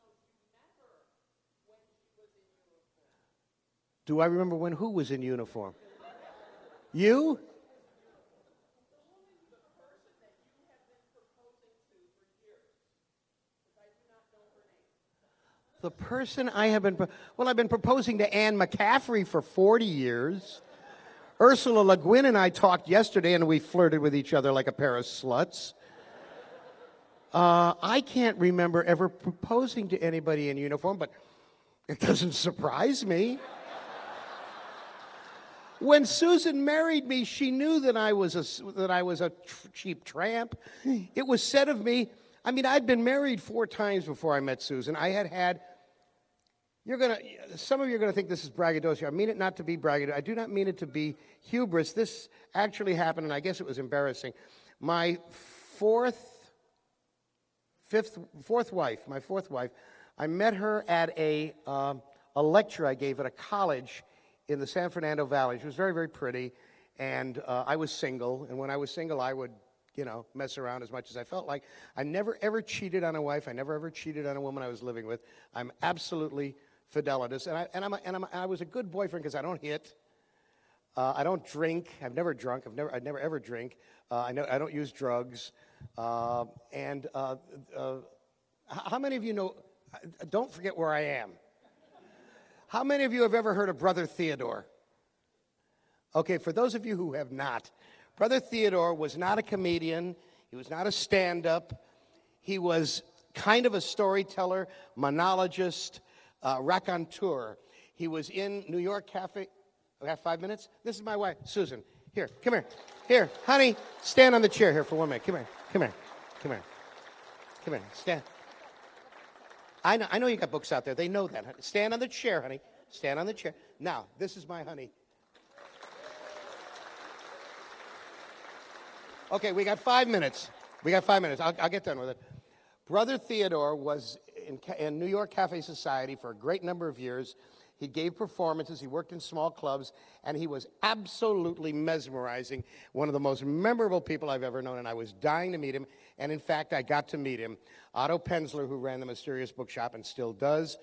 S2: Do I remember when who was in uniform? You? The person I have been, well, I've been proposing to Anne McCaffrey for 40 years. Ursula Le Guin and I talked yesterday, and we flirted with each other like a pair of sluts. I can't remember ever proposing to anybody in uniform, but it doesn't surprise me. When Susan married me, she knew that I was a cheap tramp. It was said of me, I mean, I'd been married 4 times before I met Susan. I had some of you are going to think this is braggadocio. I mean it not to be braggadocio. I do not mean it to be hubris. This actually happened, and I guess it was embarrassing. My fourth wife, I met her at a lecture I gave at a college in the San Fernando Valley. She was very, very pretty, and I was single. And when I was single, I would, mess around as much as I felt like. I never, ever cheated on a wife. I never, ever cheated on a woman I was living with. I'm absolutely fidelitous. And I was a good boyfriend because I don't hit. I don't drink. I've never drunk. I'd never ever drink. I don't use drugs. How many of you know? Don't forget where I am. How many of you have ever heard of Brother Theodore? Okay, for those of you who have not, Brother Theodore was not a comedian. He was not a stand-up. He was kind of a storyteller, monologist, raconteur. He was in New York Cafe. I got 5 minutes? This is my wife, Susan. Here, come here. Here, honey, stand on the chair here for 1 minute. Come here, come here, come here. Come here, stand. I know you got books out there. They know that. Honey. Stand on the chair, honey. Stand on the chair. Now, this is my honey. Okay, we got 5 minutes. I'll get done with it. Brother Theodore was in New York Cafe Society for a great number of years. He gave performances, he worked in small clubs, and he was absolutely mesmerizing. One of the most memorable people I've ever known, and I was dying to meet him. And in fact, I got to meet him. Otto Penzler, who ran the Mysterious Bookshop and still does,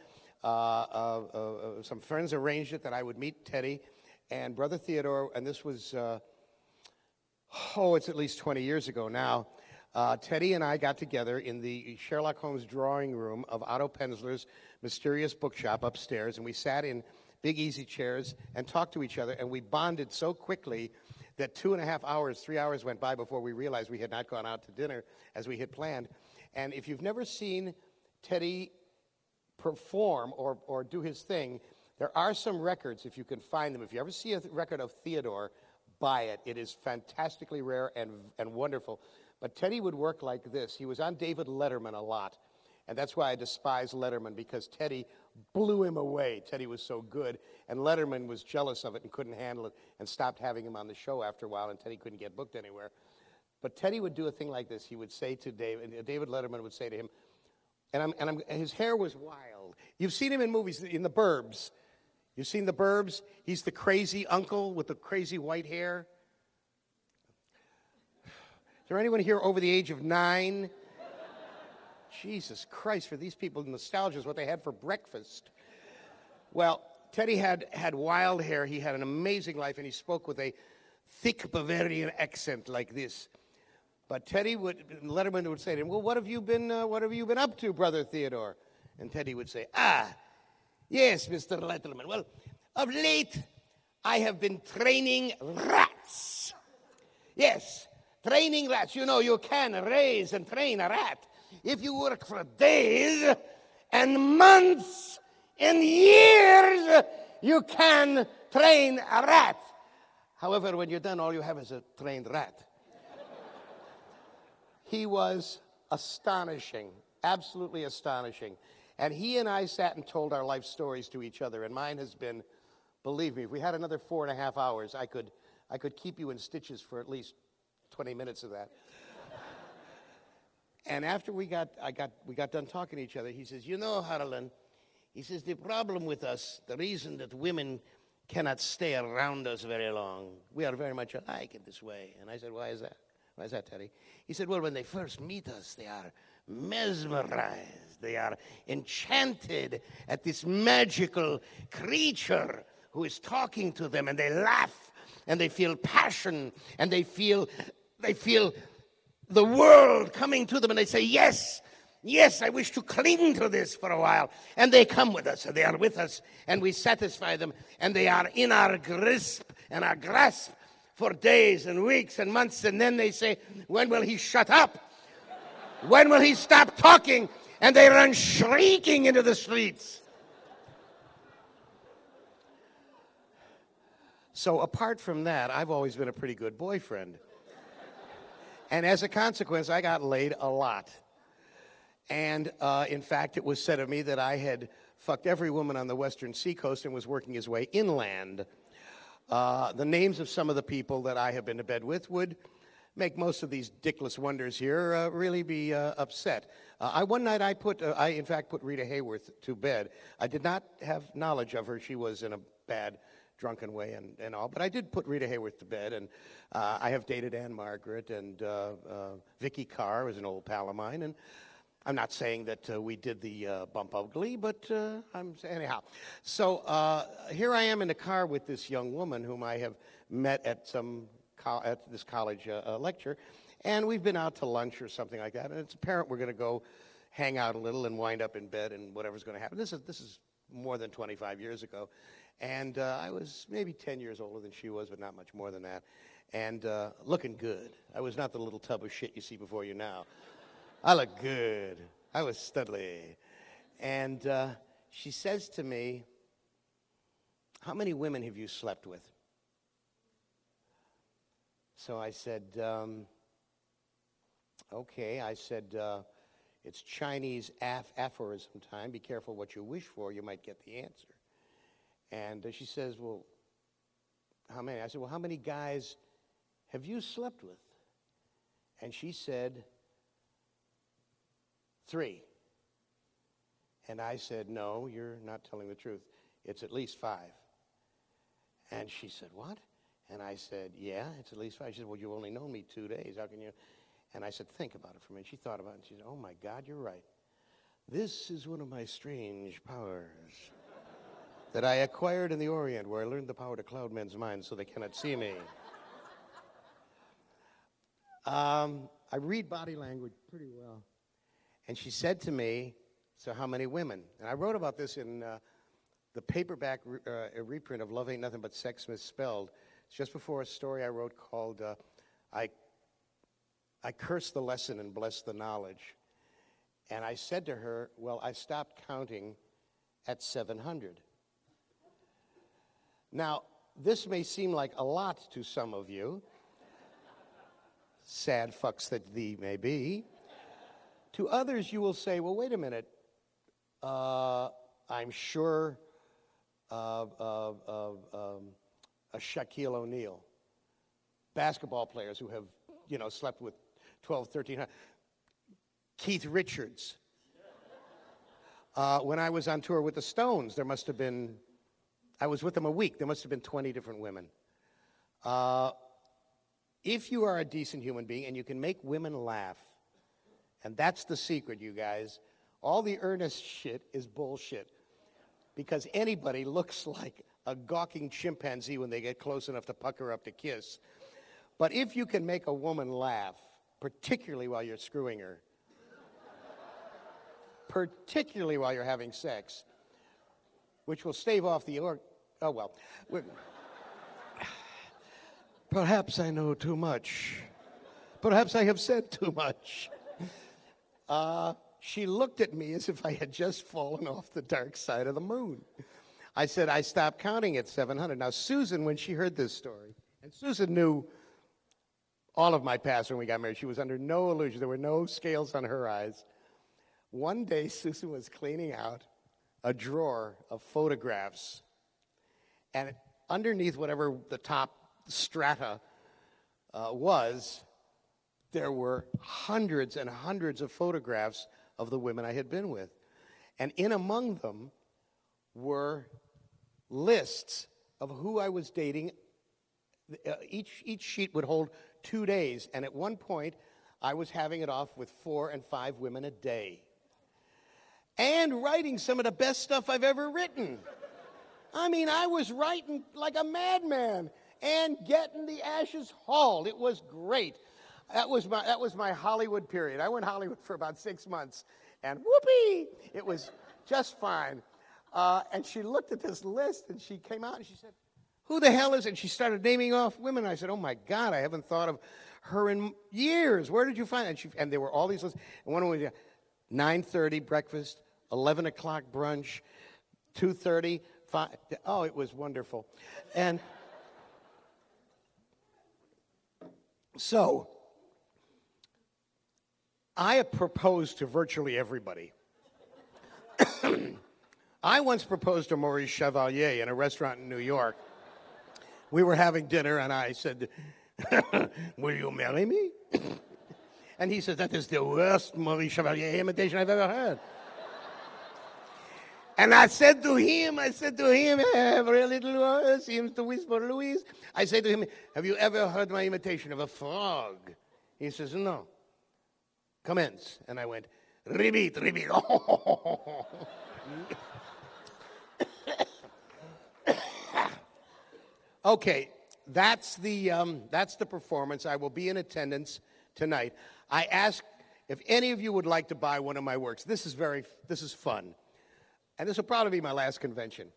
S2: some friends arranged it that I would meet Teddy and Brother Theodore, and this was, it's at least 20 years ago now. Teddy and I got together in the Sherlock Holmes drawing room of Otto Penzler's Mysterious Bookshop upstairs, and we sat in big easy chairs and talked to each other, and we bonded so quickly that 2.5 hours, 3 hours went by before we realized we had not gone out to dinner as we had planned. And if you've never seen Teddy perform or do his thing, there are some records, if you can find them. If you ever see a record of Theodore, buy it. It is fantastically rare and wonderful. But Teddy would work like this. He was on David Letterman a lot. And that's why I despise Letterman, because Teddy blew him away. Teddy was so good. And Letterman was jealous of it and couldn't handle it and stopped having him on the show after a while, and Teddy couldn't get booked anywhere. But Teddy would do a thing like this. He would say to David Letterman would say to him, his hair was wild. You've seen him in movies, in The Burbs. You've seen The Burbs? He's the crazy uncle with the crazy white hair. Is there anyone here over the age of 9? Jesus Christ, for these people, nostalgia is what they had for breakfast. Well, Teddy had wild hair. He had an amazing life, and he spoke with a thick Bavarian accent like this. But Letterman would say to him, well, what have you been up to, Brother Theodore? And Teddy would say, yes, Mr. Letterman. Well, of late, I have been training rats. Yes, training rats. You know, you can raise and train a rat if you work for days and months and years. You can train a rat. However, when you're done, all you have is a trained rat. He was astonishing, absolutely astonishing. And he and I sat and told our life stories to each other. And mine has been, believe me, if we had another 4.5 hours, I could keep you in stitches for at least 20 minutes of that. And after we got done talking to each other, he says, you know, Harlan, he says, the problem with us, the reason that women cannot stay around us very long, we are very much alike in this way. And I said, why is that? Why is that, Teddy? He said, well, when they first meet us, they are mesmerized. They are enchanted at this magical creature who is talking to them, and they laugh, and they feel passion, and they feel the world coming to them, and they say, yes, I wish to cling to this for a while. And they come with us, and they are with us, and we satisfy them, and they are in our grasp and our grasp for days and weeks and months, and then they say, when will he shut up? When will he stop talking? And they run shrieking into the streets. So apart from that, I've always been a pretty good boyfriend. And as a consequence, I got laid a lot. And in fact, it was said of me that I had fucked every woman on the western seacoast and was working his way inland. The names of some of the people that I have been to bed with would make most of these dickless wonders here really be upset. One night I in fact put Rita Hayworth to bed. I did not have knowledge of her. She was in a bad drunken way and all, but I did put Rita Hayworth to bed, and I have dated Anne Margaret, and Vicky Carr was an old pal of mine, and I'm not saying that we did the bump ugly, but anyhow. So here I am in the car with this young woman whom I have met at this college lecture, and we've been out to lunch or something like that, and it's apparent we're going to go hang out a little and wind up in bed and whatever's going to happen. This is more than 25 years ago, and I was maybe 10 years older than she was, but not much more than that, and looking good. I was not the little tub of shit you see before you now. I look good. I was studly. And she says to me, how many women have you slept with? So I said, okay. I said, it's Chinese aphorism time. Be careful what you wish for. You might get the answer. And she says, well, how many? I said, well, how many guys have you slept with? And she said, 3. And I said, no, you're not telling the truth. It's at least 5. And she said, what? And I said, yeah, it's at least 5. She said, well, you've only known me 2 days. How can you? And I said, think about it for a minute. She thought about it, and she said, oh, my God, you're right. This is one of my strange powers that I acquired in the Orient, where I learned the power to cloud men's minds so they cannot see me. I read body language pretty well. And she said to me, so how many women? And I wrote about this in the paperback reprint of Love Ain't Nothing But Sex Misspelled. It's just before a story I wrote called I Curse the Lesson and Bless the Knowledge. And I said to her, well, I stopped counting at 700. Now, this may seem like a lot to some of you. Sad fucks that thee may be. To others, you will say, well, wait a minute. I'm sure of a Shaquille O'Neal. Basketball players who have, slept with 12, 13. Keith Richards. When I was on tour with the Stones, there must have been, I was with them a week, there must have been 20 different women. If you are a decent human being and you can make women laugh, and that's the secret, you guys, all the earnest shit is bullshit. Because anybody looks like a gawking chimpanzee when they get close enough to pucker up to kiss. But if you can make a woman laugh, particularly while you're screwing her, particularly while you're having sex, which will stave off the oh, well. Perhaps I know too much. Perhaps I have said too much. She looked at me as if I had just fallen off the dark side of the moon. I said, I stopped counting at 700. Now, Susan, when she heard this story, and Susan knew all of my past when we got married. She was under no illusion. There were no scales on her eyes. One day, Susan was cleaning out a drawer of photographs, and underneath whatever the top strata was, there were hundreds and hundreds of photographs of the women I had been with. And in among them were lists of who I was dating. Each sheet would hold 2 days, and at one point, I was having it off with 4 and 5 women a day. And writing some of the best stuff I've ever written. I mean, I was writing like a madman and getting the ashes hauled. It was great. That was my Hollywood period. I went Hollywood for about 6 months, and whoopee, it was just fine. And she looked at this list, and she came out, and she said, who the hell is it? And she started naming off women. I said, oh, my God, I haven't thought of her in years. Where did you find it? And there were all these lists. And one was 9:30 breakfast, 11 o'clock brunch, 2:30, 5. Oh, it was wonderful. And so I have proposed to virtually everybody. I once proposed to Maurice Chevalier in a restaurant in New York. We were having dinner, and I said, will you marry me? And he said, that is the worst Maurice Chevalier imitation I've ever heard. And I said to him, every little word seems to whisper Louise. I said to him, have you ever heard my imitation of a frog? He says, no. Commence. And I went, repeat. Okay, that's the performance. I will be in attendance tonight. I ask if any of you would like to buy one of my works. This is fun. And this will probably be my last convention.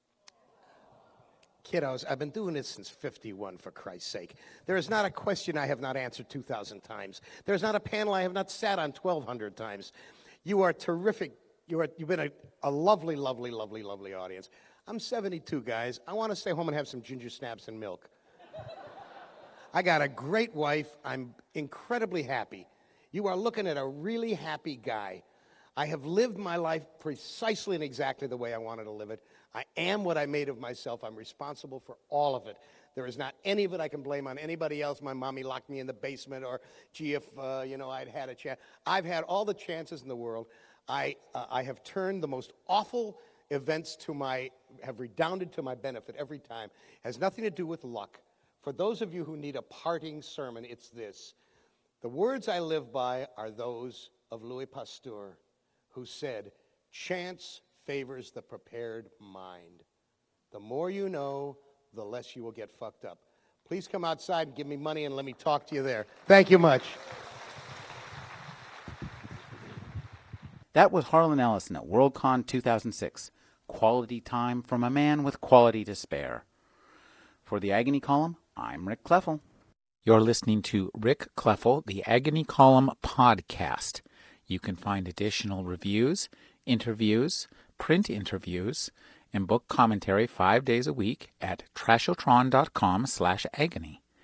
S2: Kiddos, I've been doing this since 51, for Christ's sake. There is not a question I have not answered 2,000 times. There's not a panel I have not sat on 1,200 times. You are terrific. You've been a lovely, lovely, lovely, lovely audience. I'm 72, guys. I want to stay home and have some ginger snaps and milk. I got a great wife. I'm incredibly happy. You are looking at a really happy guy. I have lived my life precisely and exactly the way I wanted to live it. I am what I made of myself. I'm responsible for all of it. There is not any of it I can blame on anybody else. My mommy locked me in the basement, or gee, if I'd had a chance. I've had all the chances in the world. I have turned the most awful events have redounded to my benefit every time. Has nothing to do with luck. For those of you who need a parting sermon, it's this. The words I live by are those of Louis Pasteur, who said, "Chance favors the prepared mind. The more you know, the less you will get fucked up." Please come outside and give me money and let me talk to you there. Thank you much.
S1: That was Harlan Ellison at Worldcon 2006. Quality time from a man with quality to spare. For the Agony Column, I'm Rick Kleffel. You're listening to Rick Kleffel, the Agony Column podcast. You can find additional reviews, interviews, print interviews, and book commentary 5 days a week at trashotron.com/agony.